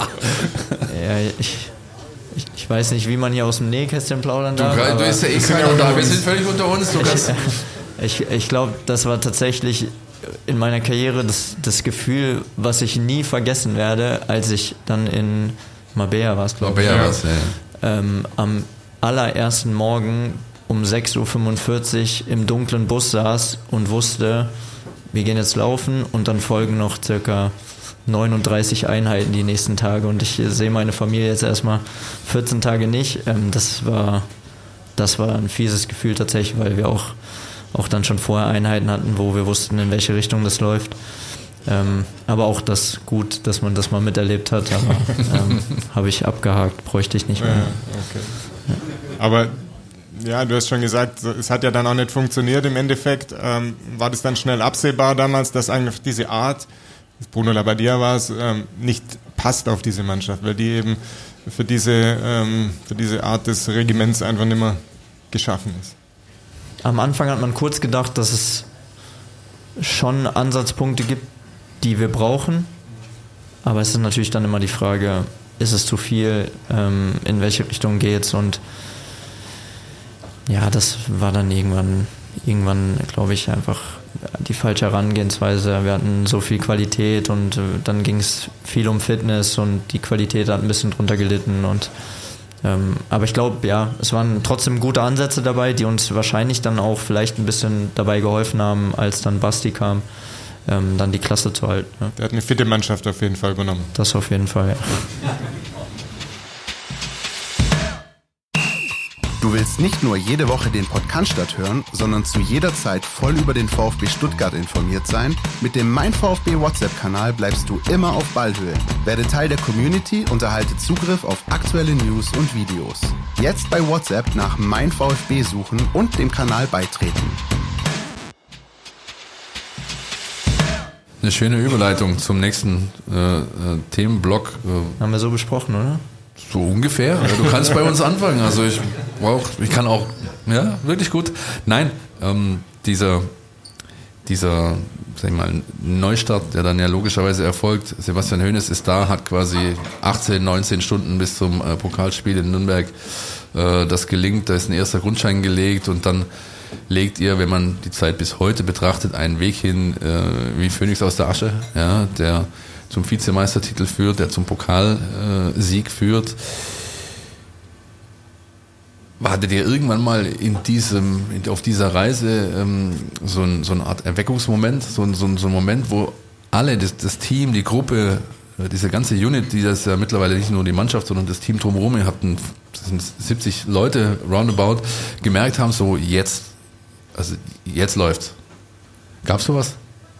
Ich weiß nicht, wie man hier aus dem Nähkästchen plaudern darf. Du bist ja eh keiner da, wir sind völlig unter uns. Ich glaube, das war tatsächlich in meiner Karriere das Gefühl, was ich nie vergessen werde, als ich dann in Marbella war es, glaube ich. Am allerersten Morgen um 6.45 Uhr im dunklen Bus saß und wusste, wir gehen jetzt laufen und dann folgen noch circa 39 Einheiten die nächsten Tage, und ich sehe meine Familie jetzt erstmal 14 Tage nicht. Das war ein fieses Gefühl tatsächlich, weil wir auch dann schon vorher Einheiten hatten, wo wir wussten, in welche Richtung das läuft. Aber auch das gut, dass man das mal miterlebt hat, aber habe ich abgehakt, bräuchte ich nicht mehr. Ja, okay. Ja. Aber ja, du hast schon gesagt, es hat ja dann auch nicht funktioniert im Endeffekt. War das dann schnell absehbar damals, dass eigentlich diese Art, Bruno Labbadia war es, nicht passt auf diese Mannschaft, weil die eben für diese Art des Regiments einfach nicht mehr geschaffen ist? Am Anfang hat man kurz gedacht, dass es schon Ansatzpunkte gibt, die wir brauchen, aber es ist natürlich dann immer die Frage, ist es zu viel, in welche Richtung geht's, und ja, das war dann irgendwann, glaube ich, einfach die falsche Herangehensweise. Wir hatten so viel Qualität und dann ging es viel um Fitness und die Qualität hat ein bisschen drunter gelitten, und aber ich glaube, ja, es waren trotzdem gute Ansätze dabei, die uns wahrscheinlich dann auch vielleicht ein bisschen dabei geholfen haben, als dann Basti kam, dann die Klasse zu halten. Ja. Der hat eine fitte Mannschaft auf jeden Fall übernommen. Das auf jeden Fall, ja. Du willst nicht nur jede Woche den Podcast hören, sondern zu jeder Zeit voll über den VfB Stuttgart informiert sein? Mit dem Mein VfB WhatsApp-Kanal bleibst du immer auf Ballhöhe. Werde Teil der Community und erhalte Zugriff auf aktuelle News und Videos. Jetzt bei WhatsApp nach Mein VfB suchen und dem Kanal beitreten. Eine schöne Überleitung zum nächsten Themenblock. Haben wir so besprochen, oder? So ungefähr. Ja, du kannst bei uns anfangen. Also ich kann auch, ja, wirklich gut. Nein, dieser, sag ich mal, Neustart, der dann ja logischerweise erfolgt. Sebastian Hoeneß ist da, hat quasi 18, 19 Stunden bis zum Pokalspiel in Nürnberg. Das gelingt, da ist ein erster Grundstein gelegt und dann legt ihr, wenn man die Zeit bis heute betrachtet, einen Weg hin wie Phönix aus der Asche, ja, der zum Vizemeistertitel führt, der zum Pokalsieg führt. Hattet ihr irgendwann mal auf dieser Reise so eine Art Erweckungsmoment, so ein Moment, wo alle, das Team, die Gruppe, diese ganze Unit, die das ja mittlerweile nicht nur die Mannschaft, sondern das Team drumherum, ihr habt das sind 70 Leute roundabout, gemerkt haben, so jetzt läuft's. Gab's sowas?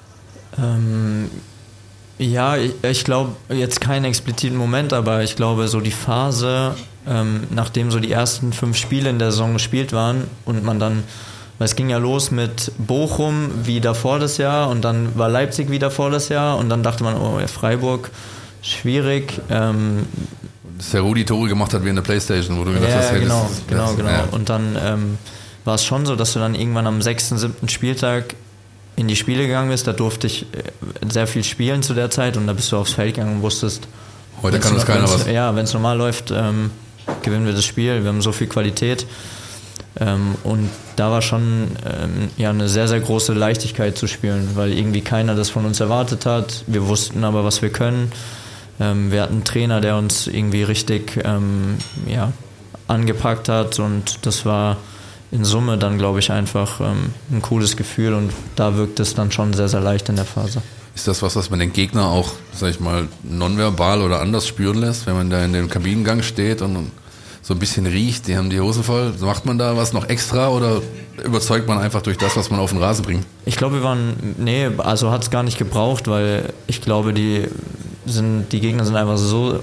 Ja, ich glaube, jetzt keinen expliziten Moment, aber ich glaube, so die Phase, nachdem so die ersten 5 Spiele in der Saison gespielt waren und man dann, weil es ging ja los mit Bochum wie davor das Jahr und dann war Leipzig wie davor das Jahr und dann dachte man, oh, Freiburg, schwierig. Dass der Rudi Tore gemacht hat wie in der Playstation, wo du gedacht hast, hey, genau. Ja. Und dann war es schon so, dass du dann irgendwann am 6., 7. Spieltag in die Spiele gegangen bist, da durfte ich sehr viel spielen zu der Zeit und da bist du aufs Feld gegangen und wusstest, heute kann uns keiner was. Ja, wenn es normal läuft, gewinnen wir das Spiel, wir haben so viel Qualität und da war schon eine sehr, sehr große Leichtigkeit zu spielen, weil irgendwie keiner das von uns erwartet hat, wir wussten aber, was wir können, wir hatten einen Trainer, der uns irgendwie richtig angepackt hat und das war in Summe dann, glaube ich, einfach ein cooles Gefühl und da wirkt es dann schon sehr, sehr leicht in der Phase. Ist das was man den Gegner auch, sag ich mal, nonverbal oder anders spüren lässt, wenn man da in dem Kabinengang steht und so ein bisschen riecht, die haben die Hose voll, macht man da was noch extra oder überzeugt man einfach durch das, was man auf den Rasen bringt? Ich glaube, also hat es gar nicht gebraucht, weil ich glaube, die Gegner sind einfach so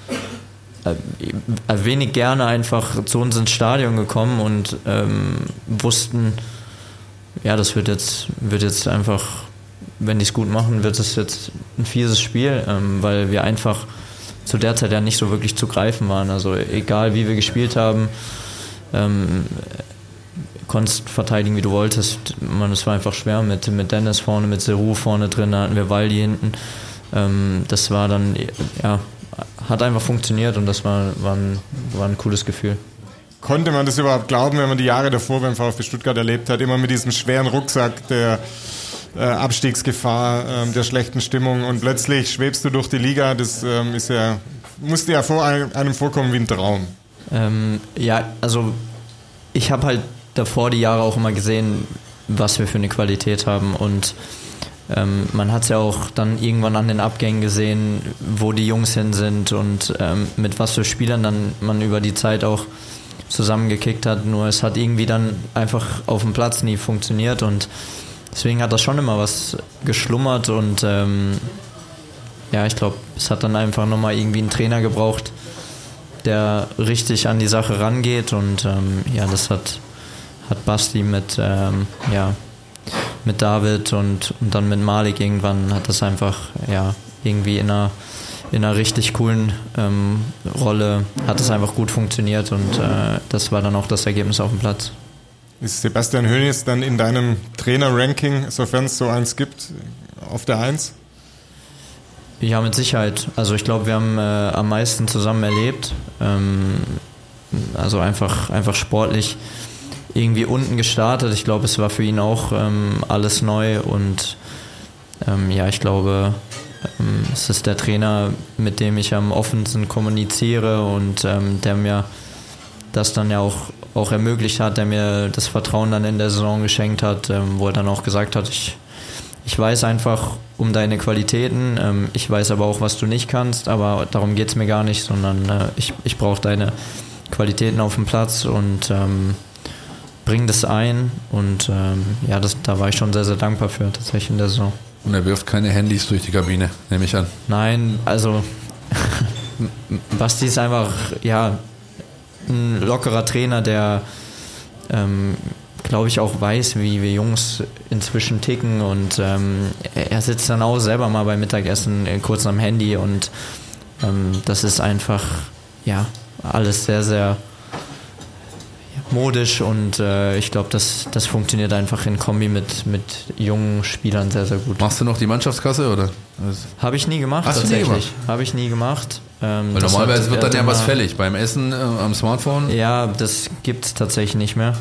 wenig gerne einfach zu uns ins Stadion gekommen und wussten, ja, das wird jetzt einfach, wenn die es gut machen, wird es jetzt ein fieses Spiel, weil wir einfach zu der Zeit ja nicht so wirklich zu greifen waren. Also egal wie wir gespielt haben, konntest verteidigen, wie du wolltest. Es war einfach schwer mit Dennis vorne, mit Serou vorne drin, da hatten wir Waldi hinten. Das war dann, ja, hat einfach funktioniert und das war ein cooles Gefühl. Konnte man das überhaupt glauben, wenn man die Jahre davor beim VfB Stuttgart erlebt hat, immer mit diesem schweren Rucksack der Abstiegsgefahr, der schlechten Stimmung und plötzlich schwebst du durch die Liga, das musste ja vor einem vorkommen wie ein Traum. Also ich habe halt davor die Jahre auch immer gesehen, was wir für eine Qualität haben und man hat es ja auch dann irgendwann an den Abgängen gesehen, wo die Jungs hin sind und mit was für Spielern dann man über die Zeit auch zusammengekickt hat. Nur es hat irgendwie dann einfach auf dem Platz nie funktioniert und deswegen hat das schon immer was geschlummert und ich glaube, es hat dann einfach nochmal irgendwie einen Trainer gebraucht, der richtig an die Sache rangeht und das hat Basti mit David und dann mit Malik irgendwann hat das einfach irgendwie in einer richtig coolen Rolle hat es einfach gut funktioniert und das war dann auch das Ergebnis auf dem Platz. Ist Sebastian Hoeneß dann in deinem Trainer-Ranking, sofern es so eins gibt, auf der 1? Ja, mit Sicherheit. Also ich glaube, wir haben am meisten zusammen erlebt. Also einfach sportlich irgendwie unten gestartet. Ich glaube, es war für ihn auch alles neu und ich glaube, es ist der Trainer, mit dem ich am offensten kommuniziere und der mir das dann ja auch ermöglicht hat, der mir das Vertrauen dann in der Saison geschenkt hat, wo er dann auch gesagt hat, ich weiß einfach um deine Qualitäten, ich weiß aber auch, was du nicht kannst, aber darum geht es mir gar nicht, sondern ich brauche deine Qualitäten auf dem Platz und bring das ein und da war ich schon sehr, sehr dankbar für tatsächlich in der Saison. Und er wirft keine Handys durch die Kabine, nehme ich an. Nein, also Basti ist einfach ein lockerer Trainer, der glaube ich auch weiß, wie wir Jungs inzwischen ticken und er sitzt dann auch selber mal beim Mittagessen kurz am Handy und das ist einfach alles sehr, sehr modisch und ich glaube, das funktioniert einfach in Kombi mit jungen Spielern sehr, sehr gut. Machst du noch die Mannschaftskasse oder? Habe ich nie gemacht. Hast tatsächlich. du nie gemacht? Habe ich nie gemacht. Weil normalerweise wird dann ja was fällig beim Essen am Smartphone. Ja, das gibt es tatsächlich nicht mehr.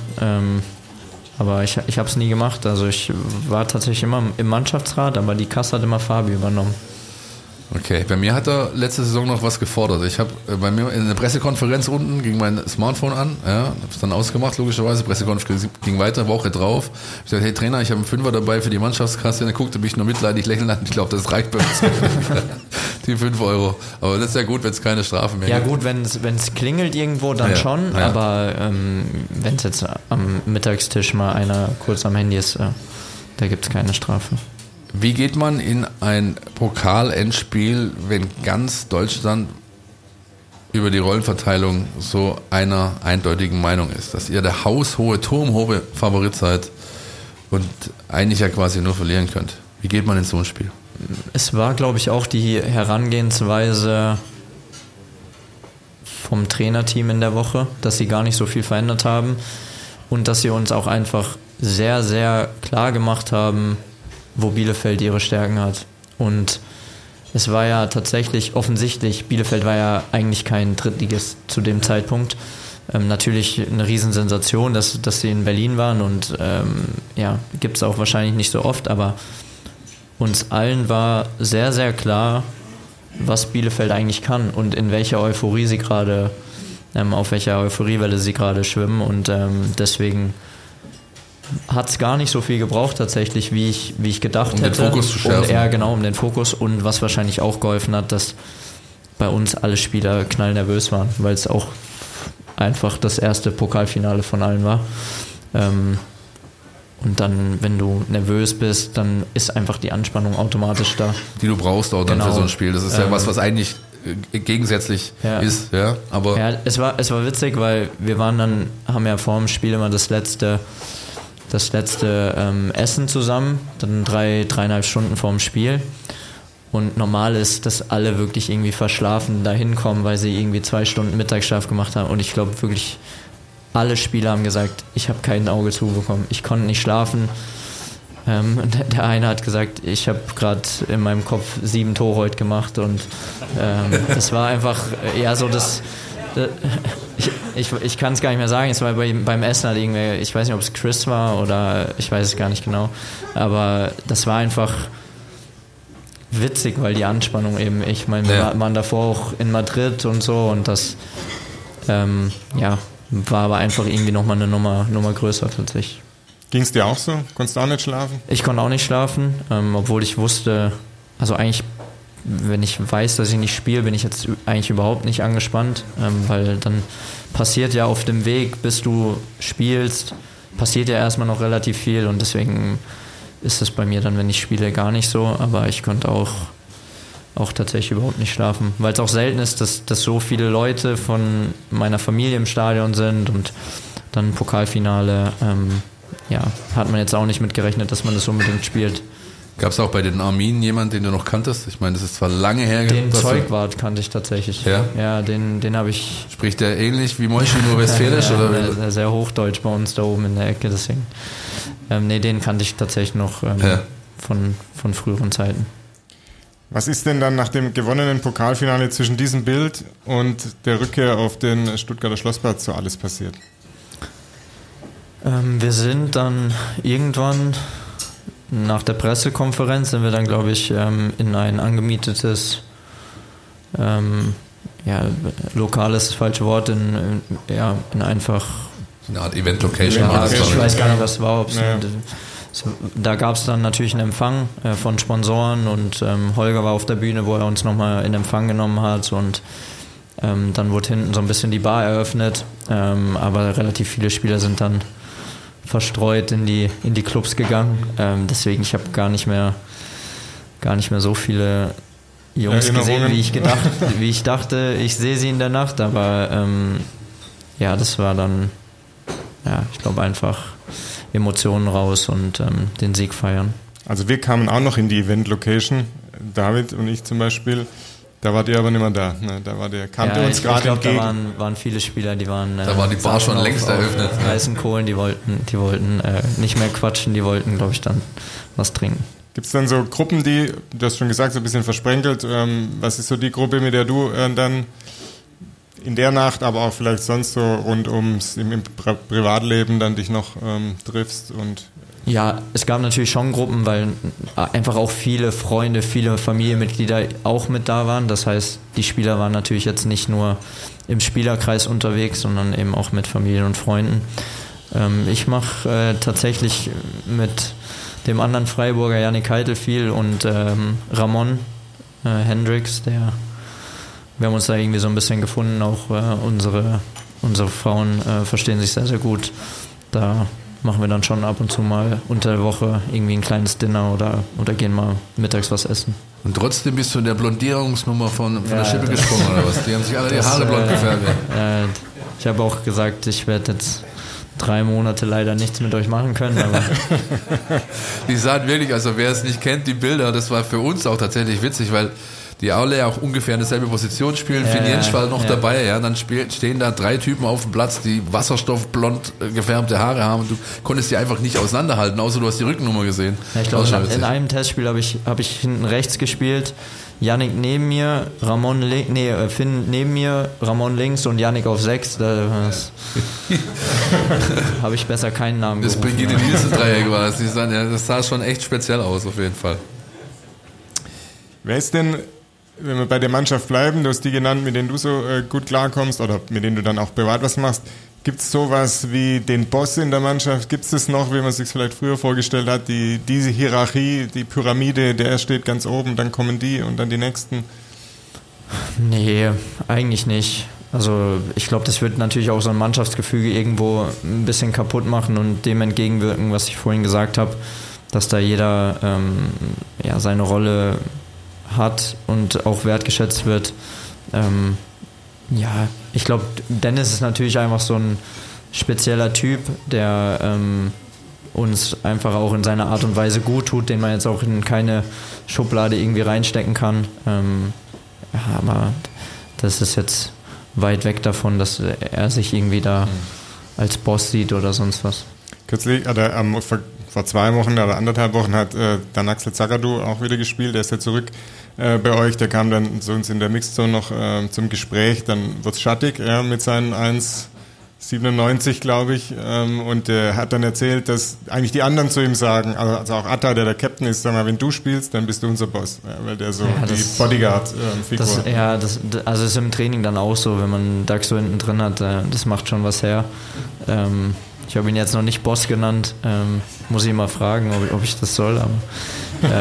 Aber ich habe es nie gemacht. Also ich war tatsächlich immer im Mannschaftsrat, aber die Kasse hat immer Fabi übernommen. Okay, bei mir hat er letzte Saison noch was gefordert. Ich habe bei mir in der Pressekonferenz unten ging mein Smartphone an, habe es dann ausgemacht, logischerweise. Pressekonferenz ging weiter, Woche drauf. Ich sagte, hey Trainer, ich habe einen Fünfer dabei für die Mannschaftskasse. Und er guckte mich nur mitleidig lächelnd an. Ich glaube, das reicht bei uns. Die 5 Euro. Aber das ist ja gut, wenn es keine Strafe mehr gibt. Ja gut, wenn es klingelt irgendwo, dann schon. Ja. Aber wenn es jetzt am Mittagstisch mal einer kurz am Handy ist, da gibt es keine Strafe. Wie geht man in ein Pokal-Endspiel, wenn ganz Deutschland über die Rollenverteilung so einer eindeutigen Meinung ist, dass ihr der haushohe, turmhohe Favorit seid und eigentlich ja quasi nur verlieren könnt? Wie geht man in so ein Spiel? Es war, glaube ich, auch die Herangehensweise vom Trainerteam in der Woche, dass sie gar nicht so viel verändert haben und dass sie uns auch einfach sehr, sehr klar gemacht haben, wo Bielefeld ihre Stärken hat. Und es war ja tatsächlich offensichtlich, Bielefeld war ja eigentlich kein Drittligist zu dem Zeitpunkt. Natürlich eine Riesensensation, dass sie in Berlin waren und gibt es auch wahrscheinlich nicht so oft, aber uns allen war sehr, sehr klar, was Bielefeld eigentlich kann und in welcher Euphorie sie gerade, auf welcher Euphoriewelle sie gerade schwimmen und deswegen hat es gar nicht so viel gebraucht tatsächlich, wie ich gedacht hätte. Um den Fokus zu schärfen. Um den Fokus und was wahrscheinlich auch geholfen hat, dass bei uns alle Spieler knallnervös waren, weil es auch einfach das erste Pokalfinale von allen war. Und dann, wenn du nervös bist, dann ist einfach die Anspannung automatisch da. Die du brauchst auch dann für so ein Spiel. Das ist ja was eigentlich gegensätzlich ist. Ja, aber es war witzig, weil wir haben ja vor dem Spiel immer das letzte Essen zusammen, dann 3,5 Stunden vorm Spiel. Und normal ist, dass alle wirklich irgendwie verschlafen da hinkommen, weil sie irgendwie 2 Stunden Mittagsschlaf gemacht haben. Und ich glaube wirklich, alle Spieler haben gesagt, ich habe kein Auge zubekommen. Ich konnte nicht schlafen. Der eine hat gesagt, ich habe gerade in meinem Kopf 7 Tore heute gemacht. Und das war einfach, so das... Ich kann es gar nicht mehr sagen, es war beim Essen halt irgendwer, ich weiß nicht, ob es Chris war oder ich weiß es gar nicht genau, aber das war einfach witzig, weil die Anspannung eben, ich meine, wir waren davor auch in Madrid und so und das war aber einfach irgendwie nochmal eine Nummer größer tatsächlich. Ging es dir auch so? Konntest du auch nicht schlafen? Ich konnte auch nicht schlafen, obwohl ich wusste, also eigentlich wenn ich weiß, dass ich nicht spiele, bin ich jetzt eigentlich überhaupt nicht angespannt, weil dann passiert ja auf dem Weg, bis du spielst, passiert ja erstmal noch relativ viel und deswegen ist es bei mir dann, wenn ich spiele, gar nicht so, aber ich konnte auch tatsächlich überhaupt nicht schlafen, weil es auch selten ist, dass so viele Leute von meiner Familie im Stadion sind und dann Pokalfinale, hat man jetzt auch nicht mit gerechnet, dass man das unbedingt spielt. Gab es auch bei den Arminen jemanden, den du noch kanntest? Ich meine, das ist zwar lange her. Den Zeugwart kannte ich tatsächlich. Ja? Ja, den habe ich... Spricht der ähnlich wie Moischi, nur westfälisch? Ja, oder? Sehr hochdeutsch bei uns da oben in der Ecke, deswegen. Den kannte ich tatsächlich noch von früheren Zeiten. Was ist denn dann nach dem gewonnenen Pokalfinale zwischen diesem Bild und der Rückkehr auf den Stuttgarter Schlossplatz so alles passiert? Wir sind dann irgendwann nach der Pressekonferenz, sind wir dann, glaube ich, in ein angemietetes Lokal ist das falsche Wort, in einfach... Eine Art Event-Location. Ja, ich weiß gar nicht, was es war. Da gab es dann natürlich einen Empfang von Sponsoren und Holger war auf der Bühne, wo er uns nochmal in Empfang genommen hat und dann wurde hinten so ein bisschen die Bar eröffnet, aber relativ viele Spieler sind dann verstreut in die Clubs gegangen. Deswegen, ich habe gar nicht mehr so viele Jungs gesehen, wie ich dachte, ich sehe sie in der Nacht, aber das war dann, ich glaube einfach Emotionen raus und den Sieg feiern. Also wir kamen auch noch in die Event-Location, David und ich zum Beispiel. Da wart ihr aber nicht mehr da. Ne? Da war der kannte uns gerade entgegen. Da waren viele Spieler, die waren... Da war die Bar schon längst eröffnet. Heißen Kohlen, die wollten nicht mehr quatschen, die wollten, glaube ich, dann was trinken. Gibt es dann so Gruppen, du hast schon gesagt, so ein bisschen versprenkelt, was ist so die Gruppe, mit der du dann in der Nacht, aber auch vielleicht sonst so rund ums im Privatleben dann dich noch triffst und... Ja, es gab natürlich schon Gruppen, weil einfach auch viele Freunde, viele Familienmitglieder auch mit da waren. Das heißt, die Spieler waren natürlich jetzt nicht nur im Spielerkreis unterwegs, sondern eben auch mit Familien und Freunden. Ich mache tatsächlich mit dem anderen Freiburger Yannick Heitel viel und Ramon Hendricks, wir haben uns da irgendwie so ein bisschen gefunden. Auch unsere Frauen verstehen sich sehr, sehr gut. Da machen wir dann schon ab und zu mal unter der Woche irgendwie ein kleines Dinner oder gehen mal mittags was essen. Und trotzdem bist du in der Blondierungsnummer von der Schippe gesprungen, oder was? Die haben sich alle die Haare blond gefärbt. Ich habe auch gesagt, ich werde jetzt 3 Monate leider nichts mit euch machen können. Aber die sahen wirklich, also wer es nicht kennt, die Bilder, das war für uns auch tatsächlich witzig, weil die alle auch ungefähr in derselbe Position spielen. Finiensch war noch dabei, dann stehen da 3 Typen auf dem Platz, die wasserstoffblond gefärbte Haare haben und du konntest die einfach nicht auseinanderhalten, außer du hast die Rückennummer gesehen. Ja, ich glaube, in einem Testspiel habe ich hinten rechts gespielt, Yannick neben mir, Finn neben mir, Ramon links und Yannick auf 6. Da habe ich besser keinen Namen gerufen. Das Brigitte Nielsen-Dreieck war das. Das sah schon echt speziell aus, auf jeden Fall. Wer ist denn, wenn wir bei der Mannschaft bleiben, du hast die genannt, mit denen du so gut klarkommst oder mit denen du dann auch privat was machst, gibt es sowas wie den Boss in der Mannschaft? Gibt es das noch, wie man es sich vielleicht früher vorgestellt hat, diese Hierarchie, die Pyramide, der steht ganz oben, dann kommen die und dann die Nächsten? Nee, eigentlich nicht. Also ich glaube, das wird natürlich auch so ein Mannschaftsgefüge irgendwo ein bisschen kaputt machen und dem entgegenwirken, was ich vorhin gesagt habe, dass da jeder seine Rolle hat und auch wertgeschätzt wird. Ich glaube, Dennis ist natürlich einfach so ein spezieller Typ, der uns einfach auch in seiner Art und Weise gut tut, den man jetzt auch in keine Schublade irgendwie reinstecken kann. Aber das ist jetzt weit weg davon, dass er sich irgendwie da als Boss sieht oder sonst was. Kürzlich, vor 2 Wochen oder 1,5 Wochen hat dann Axel Zagadou auch wieder gespielt, der ist ja zurück bei euch, der kam dann zu uns in der Mixzone noch zum Gespräch, dann wird es schattig mit seinen 1,97 glaube ich und er hat dann erzählt, dass eigentlich die anderen zu ihm sagen, also auch Atta, der Captain ist, sag mal, wenn du spielst, dann bist du unser Boss, weil der so die Bodyguard-Figur hat. Also ist im Training dann auch so, wenn man Dax so hinten drin hat, das macht schon was her. Ich habe ihn jetzt noch nicht Boss genannt, muss ich mal fragen, ob ich das soll, aber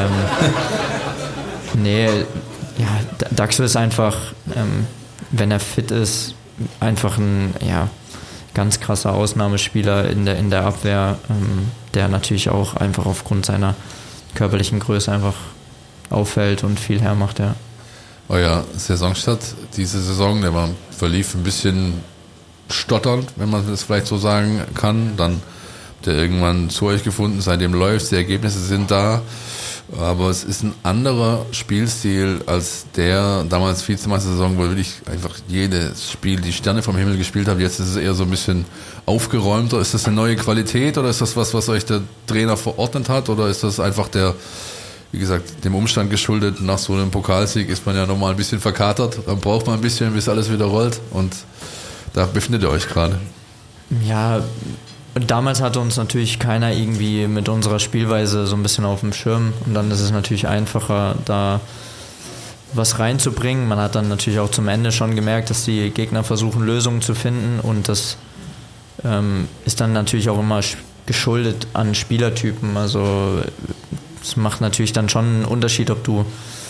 Daxo ist einfach, wenn er fit ist, einfach ein ganz krasser Ausnahmespieler in der Abwehr, der natürlich auch einfach aufgrund seiner körperlichen Größe einfach auffällt und viel hermacht, ja. Euer Saisonstart diese Saison, verlief ein bisschen stotternd, wenn man das vielleicht so sagen kann. Dann habt ihr irgendwann zu euch gefunden, seitdem läuft, die Ergebnisse sind da. Aber es ist ein anderer Spielstil als der damals Vizemeister-Saison, wo wirklich einfach jedes Spiel die Sterne vom Himmel gespielt haben. Jetzt ist es eher so ein bisschen aufgeräumter. Ist das eine neue Qualität oder ist das was euch der Trainer verordnet hat? Oder ist das einfach wie gesagt, dem Umstand geschuldet, nach so einem Pokalsieg ist man ja nochmal ein bisschen verkatert. Dann braucht man ein bisschen, bis alles wieder rollt. Und da befindet ihr euch gerade. Ja, damals hatte uns natürlich keiner irgendwie mit unserer Spielweise so ein bisschen auf dem Schirm. Und dann ist es natürlich einfacher, da was reinzubringen. Man hat dann natürlich auch zum Ende schon gemerkt, dass die Gegner versuchen, Lösungen zu finden. Und das ist dann natürlich auch immer geschuldet an Spielertypen. Also es macht natürlich dann schon einen Unterschied, ob du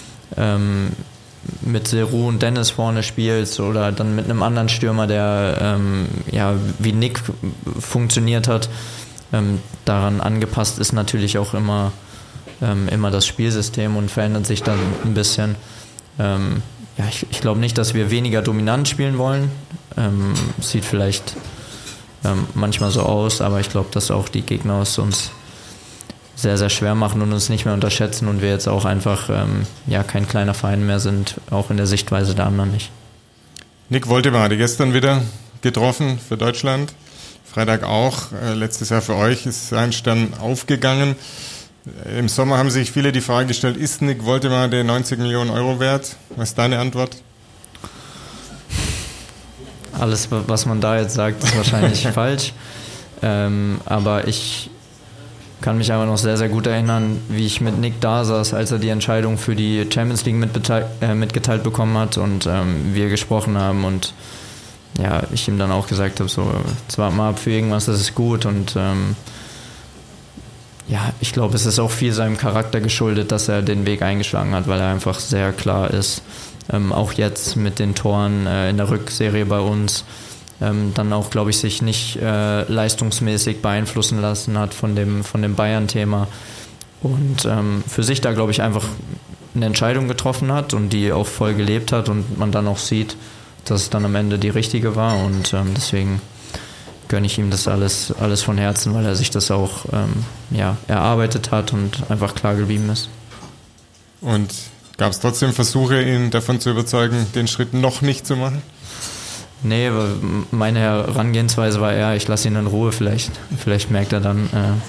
mit Serou und Dennis vorne spielst oder dann mit einem anderen Stürmer, der wie Nick funktioniert hat. Daran angepasst ist natürlich auch immer das Spielsystem und verändert sich dann ein bisschen. Ich glaube nicht, dass wir weniger dominant spielen wollen. Sieht vielleicht manchmal so aus, aber ich glaube, dass auch die Gegner es uns sehr, sehr schwer machen und uns nicht mehr unterschätzen und wir jetzt auch einfach kein kleiner Verein mehr sind, auch in der Sichtweise der anderen nicht. Nick Woltemade gestern wieder getroffen für Deutschland, Freitag auch, letztes Jahr für euch ist sein Stern aufgegangen. Im Sommer haben sich viele die Frage gestellt, ist Nick Woltemade 90 Millionen Euro wert? Was ist deine Antwort? Alles, was man da jetzt sagt, ist wahrscheinlich falsch, aber ich kann mich aber noch sehr, sehr gut erinnern, wie ich mit Nick da saß, als er die Entscheidung für die Champions League mitgeteilt bekommen hat und wir gesprochen haben und ich ihm dann auch gesagt habe, so, jetzt warte mal ab für irgendwas, das ist gut und ich glaube, es ist auch viel seinem Charakter geschuldet, dass er den Weg eingeschlagen hat, weil er einfach sehr klar ist, auch jetzt mit den Toren in der Rückserie bei uns, dann auch, glaube ich, sich nicht leistungsmäßig beeinflussen lassen hat von dem Bayern-Thema und für sich da, glaube ich, einfach eine Entscheidung getroffen hat und die auch voll gelebt hat und man dann auch sieht, dass es dann am Ende die richtige war und deswegen gönne ich ihm das alles von Herzen, weil er sich das auch erarbeitet hat und einfach klar geblieben ist. Und gab es trotzdem Versuche, ihn davon zu überzeugen, den Schritt noch nicht zu machen? Nee, meine Herangehensweise war eher, ich lasse ihn in Ruhe, vielleicht merkt er dann,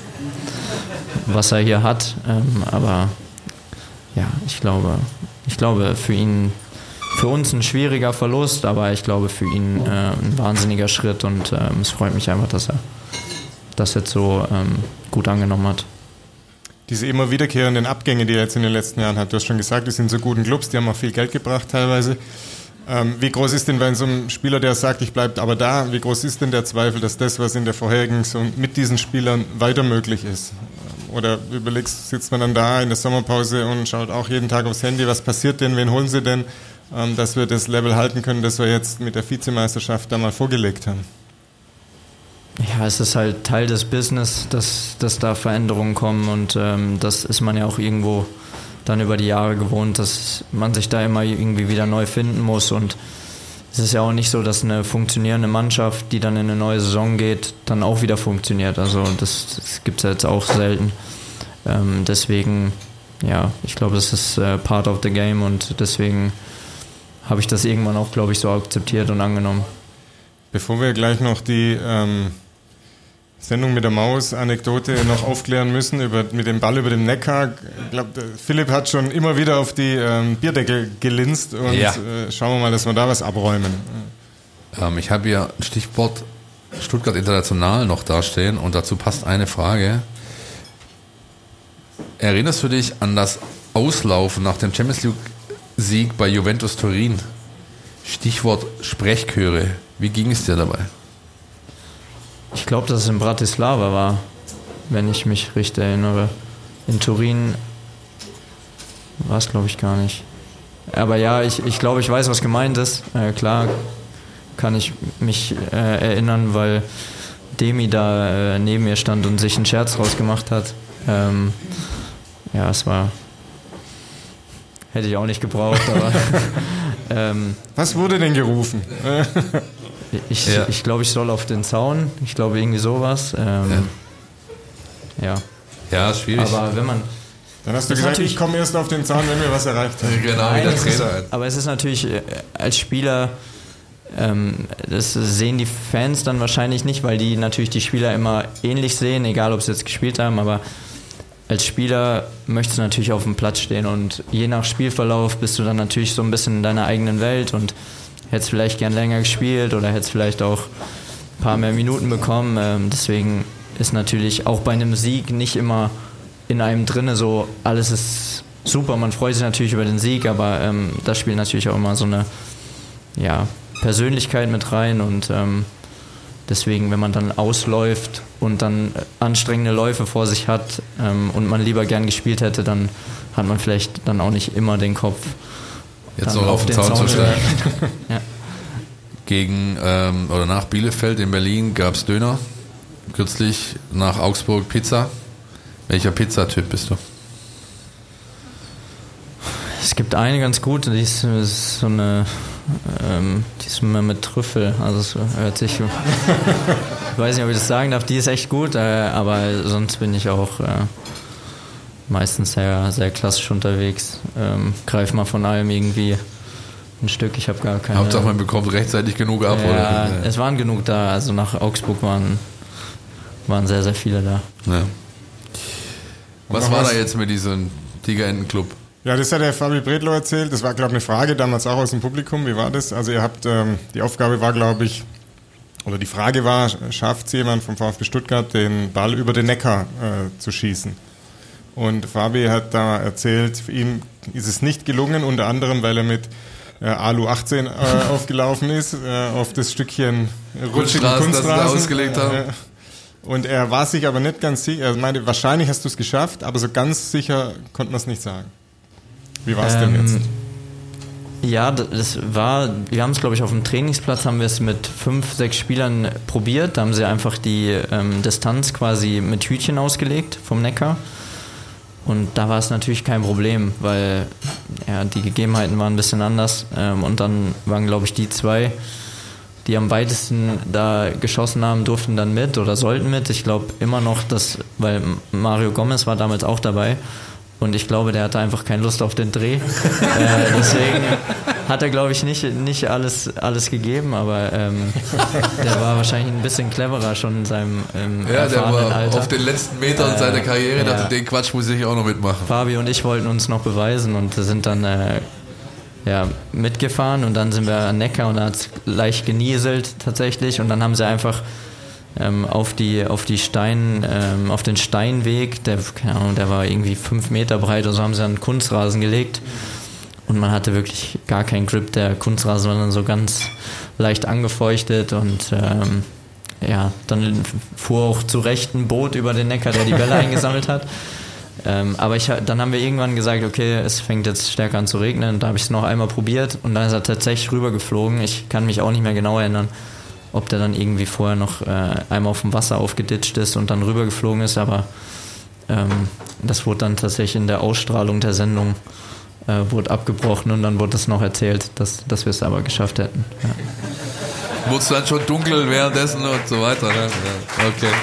was er hier hat. Aber ich glaube für uns ein schwieriger Verlust, aber ich glaube für ihn ein wahnsinniger Schritt und es freut mich einfach, dass er das jetzt so gut angenommen hat. Diese immer wiederkehrenden Abgänge, die er jetzt in den letzten Jahren hat, du hast schon gesagt, die sind so guten Clubs, die haben auch viel Geld gebracht teilweise. Wie groß ist denn bei so einem Spieler, der sagt, ich bleibe aber da, wie groß ist denn der Zweifel, dass das, was in der vorherigen Saison mit diesen Spielern weiter möglich ist? Oder sitzt man dann da in der Sommerpause und schaut auch jeden Tag aufs Handy, was passiert denn, wen holen sie denn, dass wir das Level halten können, das wir jetzt mit der Vizemeisterschaft da mal vorgelegt haben? Ja, es ist halt Teil des Business, dass da Veränderungen kommen und das ist man ja auch irgendwo dann über die Jahre gewohnt, dass man sich da immer irgendwie wieder neu finden muss und es ist ja auch nicht so, dass eine funktionierende Mannschaft, die dann in eine neue Saison geht, dann auch wieder funktioniert. Also das gibt es ja jetzt auch selten. Deswegen, ich glaube, das ist part of the game und deswegen habe ich das irgendwann auch, glaube ich, so akzeptiert und angenommen. Bevor wir gleich noch die Sendung mit der Maus-Anekdote noch aufklären müssen, mit dem Ball über dem Neckar. Ich glaube, Philipp hat schon immer wieder auf die Bierdeckel gelinst und schauen wir mal, dass wir da was abräumen. Ich habe hier ein Stichwort Stuttgart International noch dastehen und dazu passt eine Frage. Erinnerst du dich an das Auslaufen nach dem Champions League-Sieg bei Juventus Turin? Stichwort Sprechchöre. Wie ging es dir dabei? Ich glaube, dass es in Bratislava war, wenn ich mich richtig erinnere. In Turin war es, glaube ich, gar nicht. Aber ja, ich glaube, ich weiß, was gemeint ist. Klar, kann ich mich erinnern, weil Demi da neben mir stand und sich einen Scherz rausgemacht hat. Ja, es war... Hätte ich auch nicht gebraucht, aber... Was wurde denn gerufen? Ich glaube, ich soll auf den Zaun. Ich glaube, irgendwie sowas. Ja. Ja, ist schwierig. Aber wenn man... Dann hast du gesagt, ich komme erst auf den Zaun, wenn wir was erreicht haben. Genau, Nein, wie der Trainer. aber es ist natürlich als Spieler, das sehen die Fans dann wahrscheinlich nicht, weil die natürlich die Spieler immer ähnlich sehen, egal ob sie jetzt gespielt haben, aber als Spieler möchtest du natürlich auf dem Platz stehen und je nach Spielverlauf bist du dann natürlich so ein bisschen in deiner eigenen Welt und hättest vielleicht gern länger gespielt oder hättest vielleicht auch ein paar mehr Minuten bekommen. Deswegen ist natürlich auch bei einem Sieg nicht immer in einem drinne so, alles ist super, man freut sich natürlich über den Sieg, aber da spielt natürlich auch immer so eine Persönlichkeit mit rein und deswegen, wenn man dann ausläuft und dann anstrengende Läufe vor sich hat und man lieber gern gespielt hätte, dann hat man vielleicht dann auch nicht immer den Kopf, jetzt noch auf den Zaun zu steigen. Ja. Gegen oder nach Bielefeld in Berlin gab es Döner. Kürzlich nach Augsburg Pizza. Welcher Pizzatyp bist du? Es gibt eine ganz gute, die ist so eine, die ist mit Trüffel, also es hört sich, ich weiß nicht, ob ich das sagen darf, die ist echt gut, aber sonst bin ich auch meistens sehr, sehr klassisch unterwegs. Greif mal von allem irgendwie ein Stück, ich habe gar keine... Hauptsache man bekommt rechtzeitig genug ab, ja, oder? Es waren genug da, also nach Augsburg waren sehr, sehr viele da. Ja. Was war da jetzt mit diesem Tigerentenclub? Ja, das hat der Fabi Bredlow erzählt. Das war, glaube ich, eine Frage damals auch aus dem Publikum. Wie war das? Also ihr habt, die Aufgabe war, glaube ich, oder die Frage war, schafft es jemand vom VfB Stuttgart, den Ball über den Neckar zu schießen? Und Fabi hat da erzählt, für ihn ist es nicht gelungen, unter anderem, weil er mit Alu 18 aufgelaufen ist, auf das Stückchen rutschigen Kunstrasen, das sie ausgelegt haben. Und er war sich aber nicht ganz sicher. Er meinte, wahrscheinlich hast du es geschafft, aber so ganz sicher konnte man es nicht sagen. Wie war es denn jetzt? Ja, wir haben es, glaube ich, auf dem Trainingsplatz haben wir es mit 5, 6 Spielern probiert. Da haben sie einfach die Distanz quasi mit Hütchen ausgelegt vom Neckar. Und da war es natürlich kein Problem, weil die Gegebenheiten waren ein bisschen anders. Und dann waren, glaube ich, die 2, die am weitesten da geschossen haben, durften dann mit oder sollten mit. Ich glaube immer noch, weil Mario Gomez war damals auch dabei und ich glaube, der hatte einfach keine Lust auf den Dreh. Deswegen hat er, glaube ich, nicht alles gegeben, aber der war wahrscheinlich ein bisschen cleverer schon in seinem erfahrenen der war Alter. auf den letzten Metern seiner Karriere, dachte, den Quatsch muss ich auch noch mitmachen. Fabi und ich wollten uns noch beweisen und sind dann mitgefahren und dann sind wir an Neckar und da hat es leicht genieselt tatsächlich und dann haben sie einfach auf den Steinweg, der war irgendwie 5 Meter breit und so haben sie einen Kunstrasen gelegt und man hatte wirklich gar keinen Grip, der Kunstrasen war dann so ganz leicht angefeuchtet und dann fuhr auch zu Recht ein Boot über den Neckar, der die Bälle eingesammelt hat. Aber dann haben wir irgendwann gesagt, okay, es fängt jetzt stärker an zu regnen. Da habe ich es noch einmal probiert und dann ist er tatsächlich rübergeflogen. Ich kann mich auch nicht mehr genau erinnern, ob der dann irgendwie vorher noch einmal auf dem Wasser aufgeditscht ist und dann rübergeflogen ist. Aber das wurde dann tatsächlich in der Ausstrahlung der Sendung wurde abgebrochen und dann wurde es noch erzählt, dass wir es aber geschafft hätten. Ja. Wurde es dann schon dunkel währenddessen und so weiter? Ne? Ja. Okay.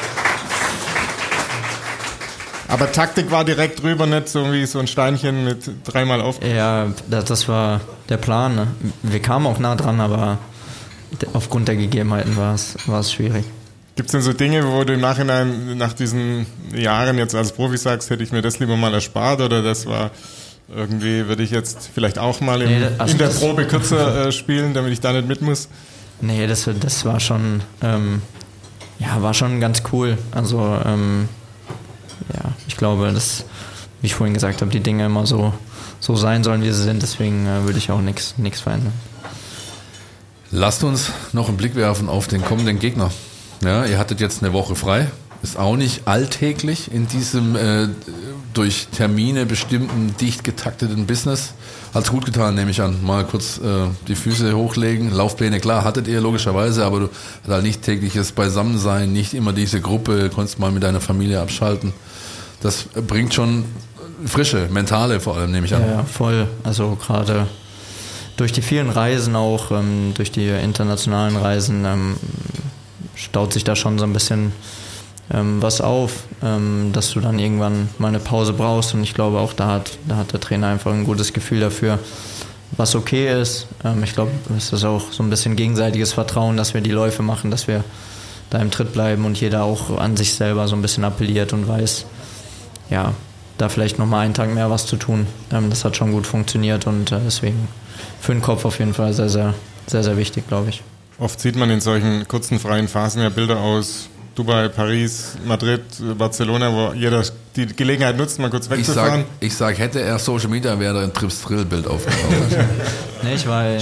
Aber Taktik war direkt drüber, nicht so wie so ein Steinchen mit 3-mal auf. Ja, das war der Plan. Ne? Wir kamen auch nah dran, aber aufgrund der Gegebenheiten war es schwierig. Gibt es denn so Dinge, wo du im Nachhinein nach diesen Jahren jetzt als Profi sagst, hätte ich mir das lieber mal erspart oder das war irgendwie, würde ich jetzt vielleicht auch mal in der Probe kürzer spielen, damit ich da nicht mit muss? Nee, das war schon war schon ganz cool. Also ich glaube, dass, wie ich vorhin gesagt habe, die Dinge immer so sein sollen, wie sie sind. Deswegen würde ich auch nichts verändern. Lasst uns noch einen Blick werfen auf den kommenden Gegner. Ja, ihr hattet jetzt eine Woche frei. Ist auch nicht alltäglich in diesem durch Termine bestimmten, dicht getakteten Business. Hat's gut getan, nehme ich an. Mal kurz die Füße hochlegen. Laufpläne, klar, hattet ihr logischerweise, aber du hast halt nicht tägliches Beisammensein, nicht immer diese Gruppe, konntest mal mit deiner Familie abschalten. Das bringt schon Frische, mentale vor allem, nehme ich an. Ja, voll. Also gerade durch die vielen Reisen auch, durch die internationalen Reisen, staut sich da schon so ein bisschen was auf, dass du dann irgendwann mal eine Pause brauchst, und ich glaube auch da hat der Trainer einfach ein gutes Gefühl dafür, was okay ist. Ich glaube, es ist auch so ein bisschen gegenseitiges Vertrauen, dass wir die Läufe machen, dass wir da im Tritt bleiben und jeder auch an sich selber so ein bisschen appelliert und weiß, ja, da vielleicht nochmal einen Tag mehr was zu tun. Das hat schon gut funktioniert, und deswegen für den Kopf auf jeden Fall sehr, sehr, sehr, sehr wichtig, glaube ich. Oft sieht man in solchen kurzen freien Phasen ja Bilder aus Dubai, Paris, Madrid, Barcelona, wo jeder die Gelegenheit nutzt, mal kurz wegzufahren. Ich sag, hätte er Social Media, wäre ein Trips-Drill-Bild aufgebaut. Nee, ich war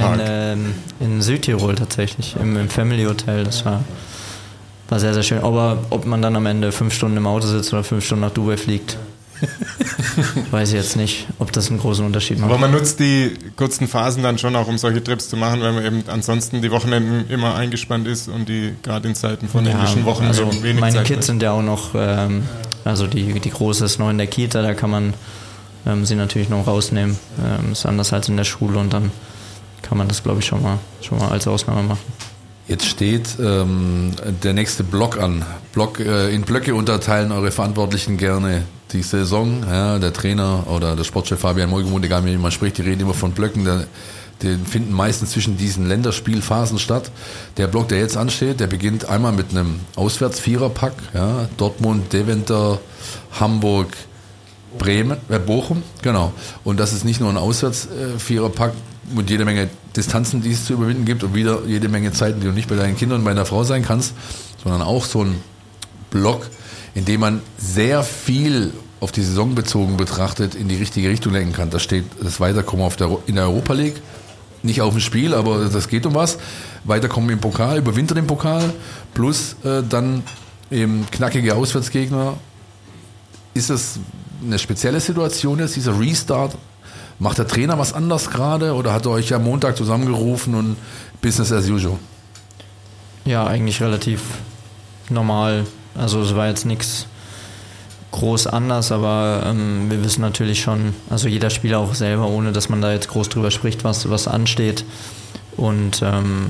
in Südtirol tatsächlich, im Family Hotel. Das war sehr, sehr schön. Aber ob man dann am Ende 5 Stunden im Auto sitzt oder 5 Stunden nach Dubai fliegt, weiß ich jetzt nicht, ob das einen großen Unterschied macht. Aber man nutzt die kurzen Phasen dann schon auch, um solche Trips zu machen, weil man eben ansonsten die Wochenenden immer eingespannt ist und die gerade in Zeiten von englischen Wochen also wenig meine Zeit Kids sind ja auch noch, also die Große ist noch in der Kita, da kann man sie natürlich noch rausnehmen. Ist anders als in der Schule, und dann kann man das, glaube ich, schon mal als Ausnahme machen. Jetzt steht der nächste Block an. In Blöcke unterteilen eure Verantwortlichen gerne die Saison. Ja, der Trainer oder der Sportchef Fabian Molgemund, egal wie man spricht, die reden immer von Blöcken. Die finden meistens zwischen diesen Länderspielphasen statt. Der Block, der jetzt ansteht, der beginnt einmal mit einem Auswärts-Viererpack. Ja, Dortmund, Deventer, Hamburg, Bochum. Genau. Und das ist nicht nur ein Auswärts-Viererpack und jede Menge Distanzen, die es zu überwinden gibt, und wieder jede Menge Zeiten, die du nicht bei deinen Kindern und bei deiner Frau sein kannst, sondern auch so ein Block, in dem man sehr viel auf die Saison bezogen betrachtet in die richtige Richtung lenken kann. Da steht das Weiterkommen in der Europa League, nicht auf dem Spiel, aber das geht um was. Weiterkommen im Pokal, überwintern im Pokal, plus dann eben knackige Auswärtsgegner. Ist das eine spezielle Situation jetzt, dieser Restart? Macht der Trainer was anders gerade, oder hat er euch am Montag zusammengerufen und Business as usual? Ja, eigentlich relativ normal. Also es war jetzt nichts groß anders, aber wir wissen natürlich schon, also jeder Spieler auch selber, ohne dass man da jetzt groß drüber spricht, was ansteht. Und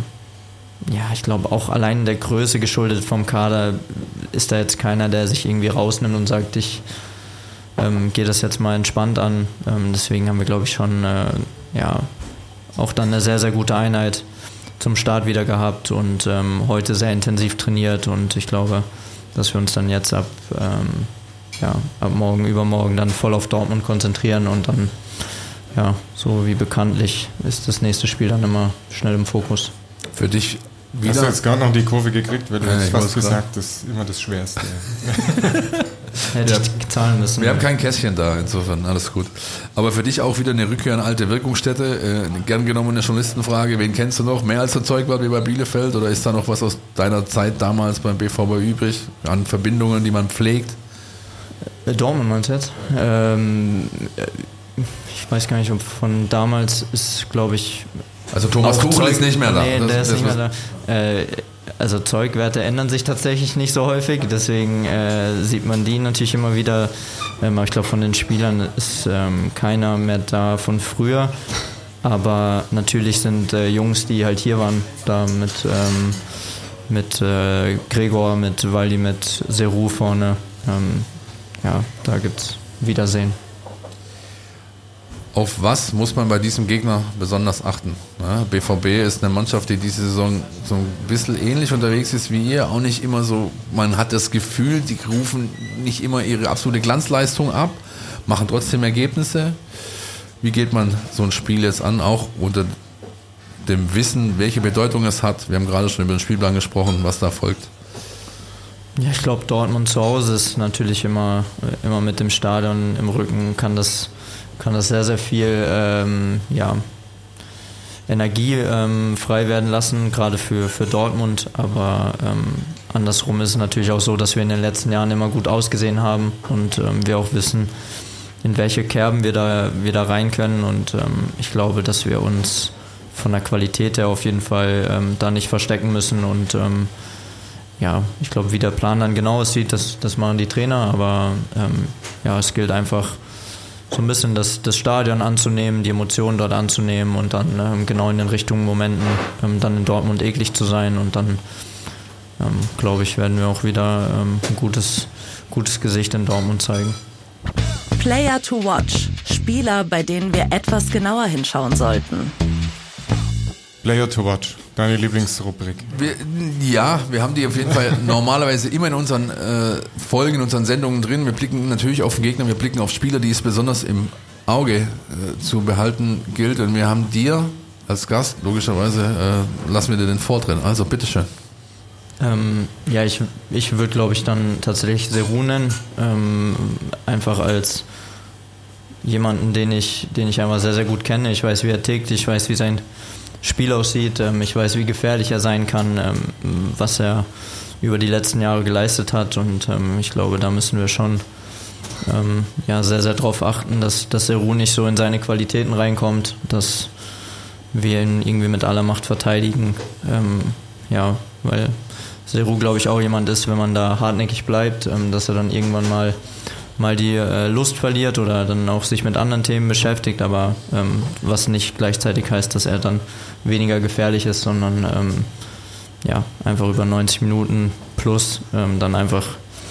ich glaube auch allein der Größe geschuldet vom Kader ist da jetzt keiner, der sich irgendwie rausnimmt und sagt, ich gehe das jetzt mal entspannt an. Deswegen haben wir, glaube ich, schon auch dann eine sehr, sehr gute Einheit zum Start wieder gehabt und heute sehr intensiv trainiert, und ich glaube, dass wir uns dann jetzt ab morgen, übermorgen dann voll auf Dortmund konzentrieren, und dann, so wie bekanntlich, ist das nächste Spiel dann immer schnell im Fokus. Für dich wieder? Hast du jetzt gerade noch die Kurve gekriegt, weil du hast fast gesagt, das ist immer das Schwerste. Hätte ich zahlen müssen. Wir haben kein Kästchen da, insofern alles gut. Aber für dich auch wieder eine Rückkehr an alte Wirkungsstätte. Eine gern genommene Journalistenfrage, wen kennst du noch? Mehr als der Zeugwart wie bei Bielefeld, oder ist da noch was aus deiner Zeit damals beim BVB übrig, an Verbindungen, die man pflegt? Dortmund meinst du jetzt? Ich weiß gar nicht, ob von damals ist, glaube ich... Also Thomas Tuchel ist nicht mehr da. Nee, der ist nicht mehr da. Also Zeugwerte ändern sich tatsächlich nicht so häufig, deswegen sieht man die natürlich immer wieder. Aber ich glaube, von den Spielern ist keiner mehr da von früher. Aber natürlich sind Jungs, die halt hier waren, da mit Gregor, mit Waldi, mit Seru vorne. Da gibt's Wiedersehen. Auf was muss man bei diesem Gegner besonders achten? Ja, BVB ist eine Mannschaft, die diese Saison so ein bisschen ähnlich unterwegs ist wie ihr. Auch nicht immer so, man hat das Gefühl, die rufen nicht immer ihre absolute Glanzleistung ab, machen trotzdem Ergebnisse. Wie geht man so ein Spiel jetzt an, auch unter dem Wissen, welche Bedeutung es hat? Wir haben gerade schon über den Spielplan gesprochen, was da folgt. Ja, ich glaube, Dortmund zu Hause ist natürlich immer mit dem Stadion im Rücken, kann das sehr, sehr viel Energie frei werden lassen, gerade für Dortmund. Aber andersrum ist es natürlich auch so, dass wir in den letzten Jahren immer gut ausgesehen haben und wir auch wissen, in welche Kerben wir da rein können. Und ich glaube, dass wir uns von der Qualität her auf jeden Fall da nicht verstecken müssen. Und ich glaube, wie der Plan dann genau aussieht, das machen die Trainer. Aber es gilt einfach so ein bisschen das Stadion anzunehmen, die Emotionen dort anzunehmen und dann genau in den richtigen Momenten dann in Dortmund eklig zu sein. Und dann, glaube ich, werden wir auch wieder ein gutes Gesicht in Dortmund zeigen. Player to watch. Spieler, bei denen wir etwas genauer hinschauen sollten. Player to watch. Deine Lieblingsrubrik? Wir haben die auf jeden Fall normalerweise immer in unseren Folgen, in unseren Sendungen drin. Wir blicken natürlich auf den Gegner, wir blicken auf Spieler, die es besonders im Auge zu behalten gilt. Und wir haben dir als Gast, logischerweise, lassen wir dir den Vortritt. Also, bitteschön. Ich würde, glaube ich, dann tatsächlich Serhou nennen. Einfach als jemanden, den ich einmal sehr, sehr gut kenne. Ich weiß, wie er tickt, ich weiß, wie sein Spiel aussieht, ich weiß, wie gefährlich er sein kann, was er über die letzten Jahre geleistet hat. Und ich glaube, da müssen wir schon sehr, sehr darauf achten, dass Serhou nicht so in seine Qualitäten reinkommt, dass wir ihn irgendwie mit aller Macht verteidigen. Weil Serhou, glaube ich, auch jemand ist, wenn man da hartnäckig bleibt, dass er dann irgendwann mal die Lust verliert oder dann auch sich mit anderen Themen beschäftigt, aber was nicht gleichzeitig heißt, dass er dann weniger gefährlich ist, sondern einfach über 90 Minuten plus dann einfach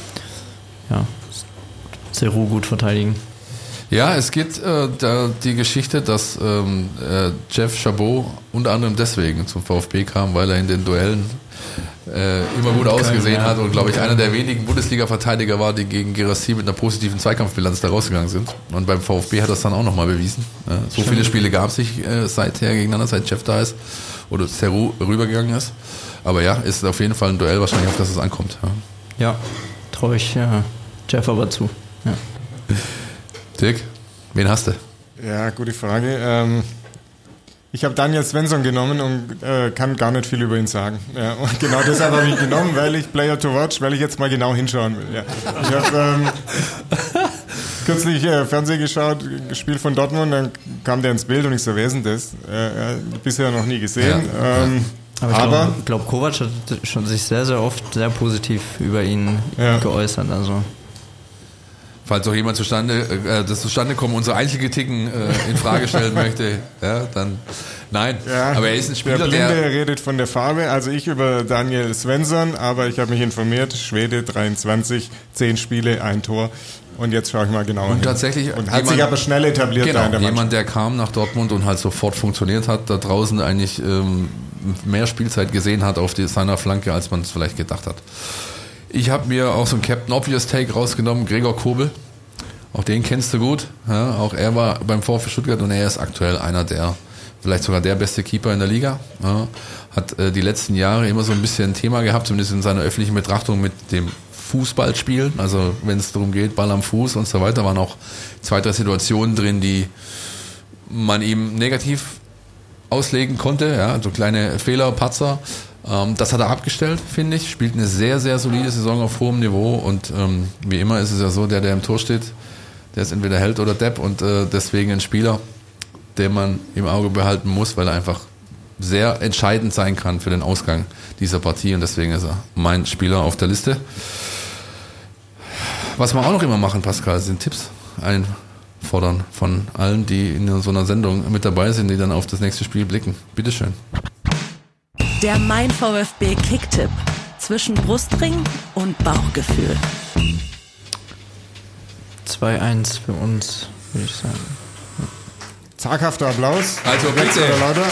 Serhou gut verteidigen. Ja, es gibt die Geschichte, dass Jeff Chabot unter anderem deswegen zum VfB kam, weil er in den Duellen immer gut ausgesehen hat und, glaube ich, einer der wenigen Bundesliga-Verteidiger war, die gegen Guirassy mit einer positiven Zweikampfbilanz da rausgegangen sind. Und beim VfB hat das dann auch nochmal bewiesen. So viele Spiele gab es nicht seither gegeneinander, seit Jeff da ist oder Serhou rübergegangen ist. Aber ja, ist auf jeden Fall ein Duell wahrscheinlich, auf das es ankommt. Ja, traue ich Jeff aber zu. Ja. Dirk, wen hast du? Ja, gute Frage. Ich habe Daniel Svensson genommen und kann gar nicht viel über ihn sagen. Ja, und genau deshalb habe ich ihn genommen, weil ich Player to watch, weil ich jetzt mal genau hinschauen will. Ja. Ich habe kürzlich Fernsehen geschaut, Spiel von Dortmund, dann kam der ins Bild und ich so, wer ist denn das? Bisher noch nie gesehen. Ja. Aber ich glaube, Kovac hat schon sich sehr, sehr oft sehr positiv über ihn geäußert. Also. Falls auch jemand das zustande kommen, unsere Einzelkritiken in Frage stellen möchte, dann nein. Ja, aber er ist ein Spieler, der Blinde redet von der Farbe, also ich über Daniel Svensson, aber ich habe mich informiert, Schwede, 23, 10 Spiele, 1 Tor. Und jetzt schaue ich mal genauer hin. Tatsächlich und hat sich aber schnell etabliert. Genau, in der jemand, der kam nach Dortmund und halt sofort funktioniert hat, da draußen eigentlich mehr Spielzeit gesehen hat auf seiner Flanke, als man es vielleicht gedacht hat. Ich habe mir auch so einen Captain Obvious Take rausgenommen, Gregor Kobel. Auch den kennst du gut. Ja, auch er war beim VfB Stuttgart und er ist aktuell einer der, vielleicht sogar der beste Keeper in der Liga. Ja, hat die letzten Jahre immer so ein bisschen ein Thema gehabt, zumindest in seiner öffentlichen Betrachtung mit dem Fußballspielen. Also wenn es darum geht, Ball am Fuß und so weiter, waren auch 2, 3 Situationen drin, die man ihm negativ auslegen konnte. Ja, so kleine Fehler, Patzer. Das hat er abgestellt, finde ich. Spielt eine sehr, sehr solide Saison auf hohem Niveau und wie immer ist es ja so, der im Tor steht, der ist entweder Held oder Depp und deswegen ein Spieler, den man im Auge behalten muss, weil er einfach sehr entscheidend sein kann für den Ausgang dieser Partie und deswegen ist er mein Spieler auf der Liste. Was wir auch noch immer machen, Pascal, sind Tipps einfordern von allen, die in so einer Sendung mit dabei sind, die dann auf das nächste Spiel blicken. Bitteschön. Der Mein VfB Kicktipp zwischen Brustring und Bauchgefühl. 2-1 für uns, würde ich sagen. Zaghafter Applaus. Also bitte.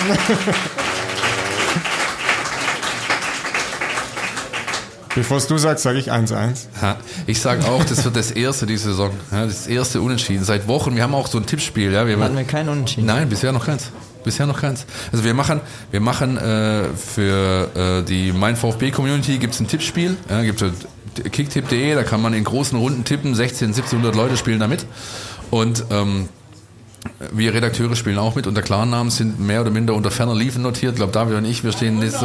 Bevor es du sagst, sage ich 1-1. Ich sage auch, das wird das erste diese Saison. Ja, das erste Unentschieden. Seit Wochen, wir haben auch so ein Tippspiel. Ja, hatten wir kein Unentschieden? Nein, bisher noch keins. Also wir machen für die Mein VfB Community gibt's ein Tippspiel, gibt's kicktipp.de, da kann man in großen Runden tippen, 1600, 1700 Leute spielen da mit und Wir Redakteure spielen auch mit unter Klarnamen, sind mehr oder minder unter ferner Liefen notiert. Ich glaube, David und ich, wir stehen nicht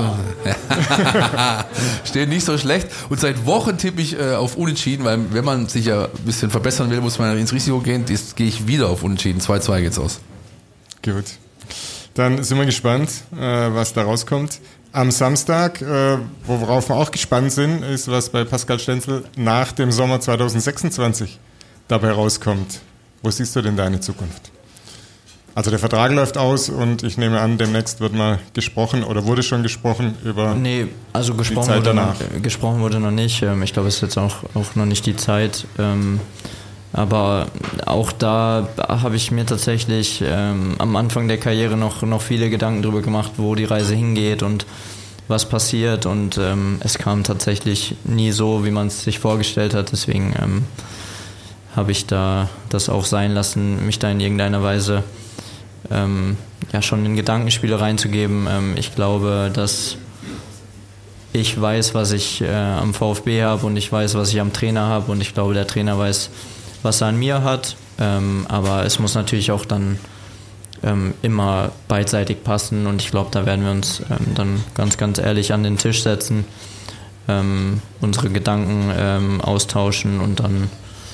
so schlecht. Und seit Wochen tippe ich auf Unentschieden, weil wenn man sich ja ein bisschen verbessern will, muss man ins Risiko gehen. Jetzt gehe ich wieder auf Unentschieden. 2-2 geht's aus. Gut. Dann sind wir gespannt, was da rauskommt. Am Samstag, worauf wir auch gespannt sind, ist, was bei Pascal Stenzel nach dem Sommer 2026 dabei rauskommt. Wo siehst du denn deine Zukunft? Also der Vertrag läuft aus und ich nehme an, demnächst wird mal gesprochen oder wurde schon gesprochen über die Zeit danach. Gesprochen wurde noch nicht. Ich glaube, es ist jetzt auch noch nicht die Zeit. Aber auch da habe ich mir tatsächlich am Anfang der Karriere noch viele Gedanken darüber gemacht, wo die Reise hingeht und was passiert. Und es kam tatsächlich nie so, wie man es sich vorgestellt hat. Deswegen habe ich da das auch sein lassen, mich da in irgendeiner Weise schon in Gedankenspiele reinzugeben. Ich glaube, dass ich weiß, was ich am VfB habe und ich weiß, was ich am Trainer habe und ich glaube, der Trainer weiß, was er an mir hat. Aber es muss natürlich auch dann immer beidseitig passen und ich glaube, da werden wir uns dann ganz, ganz ehrlich an den Tisch setzen, unsere Gedanken austauschen und dann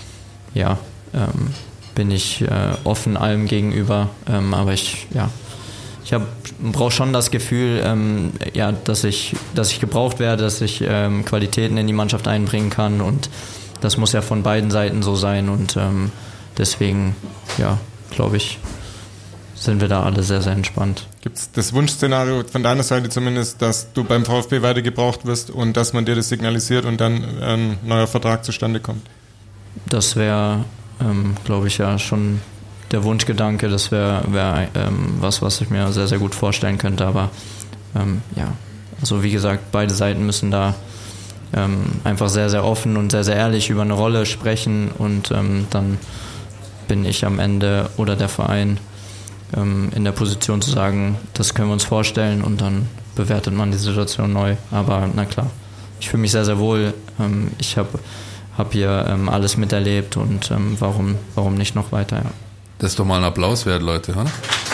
bin ich offen allem gegenüber, aber ich brauche schon das Gefühl, dass ich gebraucht werde, dass ich Qualitäten in die Mannschaft einbringen kann und das muss ja von beiden Seiten so sein und deswegen, glaube ich, sind wir da alle sehr, sehr entspannt. Gibt es das Wunschszenario von deiner Seite zumindest, dass du beim VfB weiter gebraucht wirst und dass man dir das signalisiert und dann ein neuer Vertrag zustande kommt? Das wäre, glaube ich, ja schon der Wunschgedanke. Das wäre was ich mir sehr, sehr gut vorstellen könnte. Aber also wie gesagt, beide Seiten müssen da einfach sehr, sehr offen und sehr, sehr ehrlich über eine Rolle sprechen und dann bin ich am Ende oder der Verein in der Position zu sagen, das können wir uns vorstellen und dann bewertet man die Situation neu. Aber na klar, ich fühle mich sehr, sehr wohl. Ich habe hier alles miterlebt und warum nicht noch weiter? Ja. Das ist doch mal ein Applaus wert, Leute, oder?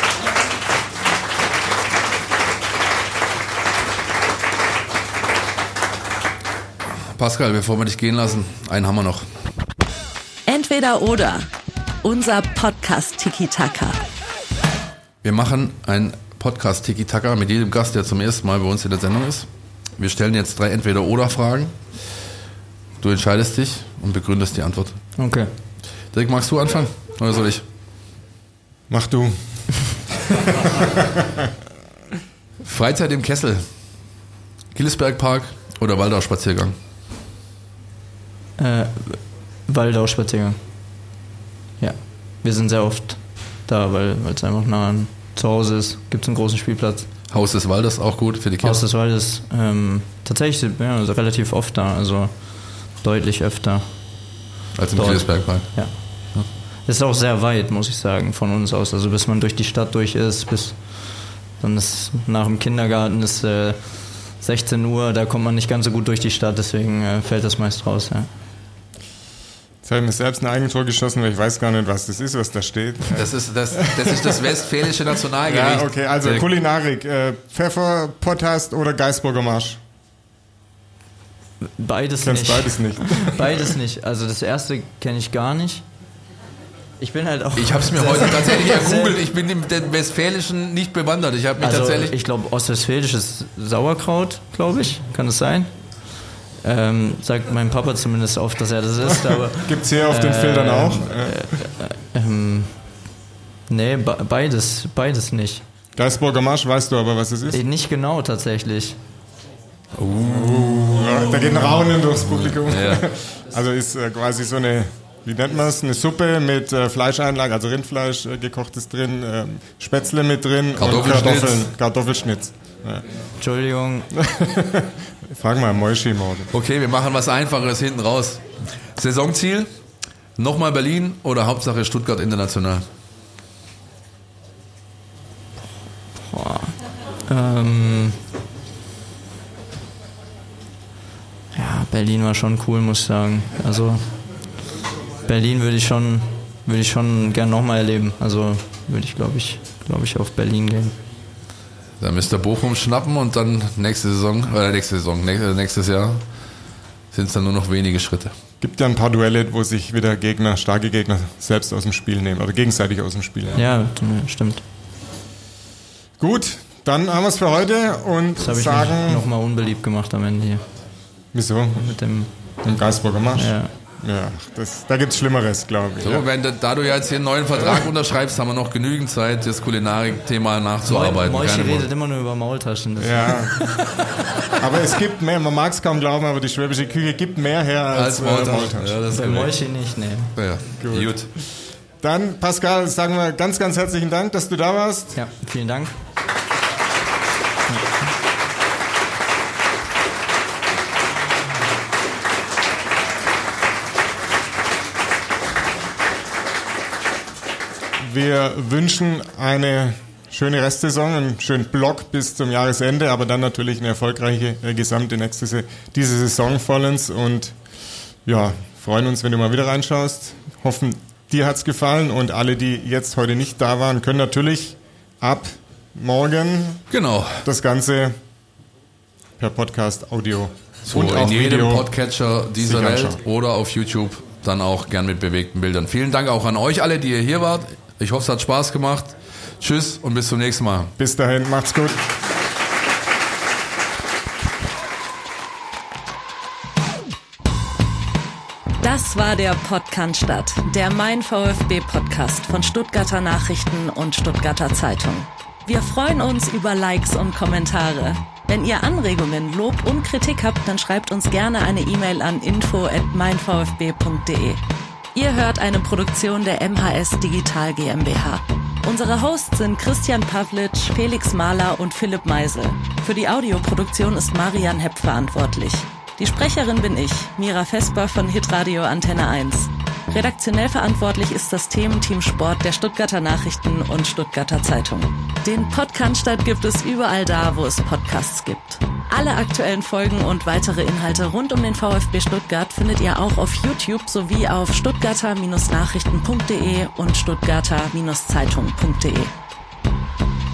Pascal, bevor wir dich gehen lassen, einen haben wir noch. Entweder oder. Unser Podcast Tiki-Taka. Wir machen ein Podcast Tiki-Taka mit jedem Gast, der zum ersten Mal bei uns in der Sendung ist. Wir stellen jetzt 3 Entweder-oder-Fragen. Du entscheidest dich und begründest die Antwort. Okay. Dirk, magst du anfangen? Oder soll ich? Mach du. Freizeit im Kessel. Gillesbergpark oder Waldau-Spaziergang? Waldau-Spaziergang. Ja. Wir sind sehr oft da, weil es einfach nah an zu Hause ist. Gibt es einen großen Spielplatz. Haus des Waldes auch gut für die Kinder? Haus des Waldes tatsächlich also relativ oft da, also deutlich öfter. Als im Gillesbergpark? Ja. Ist auch sehr weit, muss ich sagen, von uns aus. Also bis man durch die Stadt durch ist, dann ist nach dem Kindergarten ist 16 Uhr, da kommt man nicht ganz so gut durch die Stadt, deswegen fällt das meist raus. Ja. Jetzt habe ich mir selbst ein Eigentor geschossen, weil ich weiß gar nicht, was das ist, was da steht. Das ist das westfälische Nationalgericht. Ja, okay, also Kulinarik. Pfeffer, Potthast oder Geisburger Marsch? Beides nicht. Beides nicht. Beides nicht. Also das erste kenne ich gar nicht. Ich bin halt auch... Ich habe es mir heute tatsächlich ergoogelt. Ich bin im Westfälischen nicht bewandert. Ich habe mich tatsächlich... Ich glaube, ostwestfälisches Sauerkraut, glaube ich. Kann das sein? Sagt mein Papa zumindest oft, dass er das ist. Gibt es hier auf den Filtern auch? Nee, beides nicht. Geisburger Marsch, weißt du aber, was es ist? Nicht genau, tatsächlich. Da geht ein Raunen durchs Publikum. Ja. Also ist quasi so eine, wie nennt man es, eine Suppe mit Fleischeinlage, also Rindfleisch gekochtes drin, Spätzle mit drin und Kartoffelschnitz. Ja. Entschuldigung. Frag mal Moischi morgen. Okay, wir machen was Einfacheres hinten raus. Saisonziel? Nochmal Berlin oder Hauptsache Stuttgart international? Ja, Berlin war schon cool, muss ich sagen. Also Berlin würde ich schon gern nochmal erleben. Also würde ich, glaube ich, auf Berlin gehen. Dann müsst ihr Bochum schnappen und dann nächstes Jahr sind es dann nur noch wenige Schritte. Gibt ja ein paar Duelle, wo sich wieder starke Gegner selbst aus dem Spiel nehmen oder gegenseitig aus dem Spiel nehmen. Ja, stimmt. Gut, dann haben wir es für heute und das habe ich nochmal unbeliebt gemacht am Ende hier. Wieso? Mit dem Geisburger Marsch? Ja, da gibt es Schlimmeres, glaube ich. So, da du ja jetzt hier einen neuen Vertrag unterschreibst, haben wir noch genügend Zeit, das Kulinarik-Thema nachzuarbeiten. Moischi redet immer nur über Maultaschen. Ja, aber es gibt mehr, man mag es kaum glauben, aber die schwäbische Küche gibt mehr her als Maultaschen. Ja, das bei Moischi nicht, ne. Ja, gut. Dann, Pascal, sagen wir ganz, ganz herzlichen Dank, dass du da warst. Ja, vielen Dank. Wir wünschen eine schöne Restsaison, einen schönen Block bis zum Jahresende, aber dann natürlich eine erfolgreiche gesamte diese Saison vollends und ja, freuen uns, wenn du mal wieder reinschaust. Hoffen, dir hat's gefallen und alle, die jetzt heute nicht da waren, können natürlich ab morgen das Ganze per Podcast, Audio und auch in jedem Podcatcher dieser Welt oder auf YouTube dann auch gern mit bewegten Bildern. Vielen Dank auch an euch alle, die ihr hier wart. Ich hoffe, es hat Spaß gemacht. Tschüss und bis zum nächsten Mal. Bis dahin, macht's gut. Das war der Podcast, der Mein VfB-Podcast von Stuttgarter Nachrichten und Stuttgarter Zeitung. Wir freuen uns über Likes und Kommentare. Wenn ihr Anregungen, Lob und Kritik habt, dann schreibt uns gerne eine E-Mail an info@meinvfb.de. Ihr hört eine Produktion der MHS Digital GmbH. Unsere Hosts sind Christian Pavlic, Felix Mahler und Philipp Meisel. Für die Audioproduktion ist Marian Hepp verantwortlich. Die Sprecherin bin ich, Mira Vesper von Hitradio Antenne 1. Redaktionell verantwortlich ist das Thementeam Sport der Stuttgarter Nachrichten und Stuttgarter Zeitung. Den Podcast gibt es überall da, wo es Podcasts gibt. Alle aktuellen Folgen und weitere Inhalte rund um den VfB Stuttgart findet ihr auch auf YouTube sowie auf stuttgarter-nachrichten.de und stuttgarter-zeitung.de.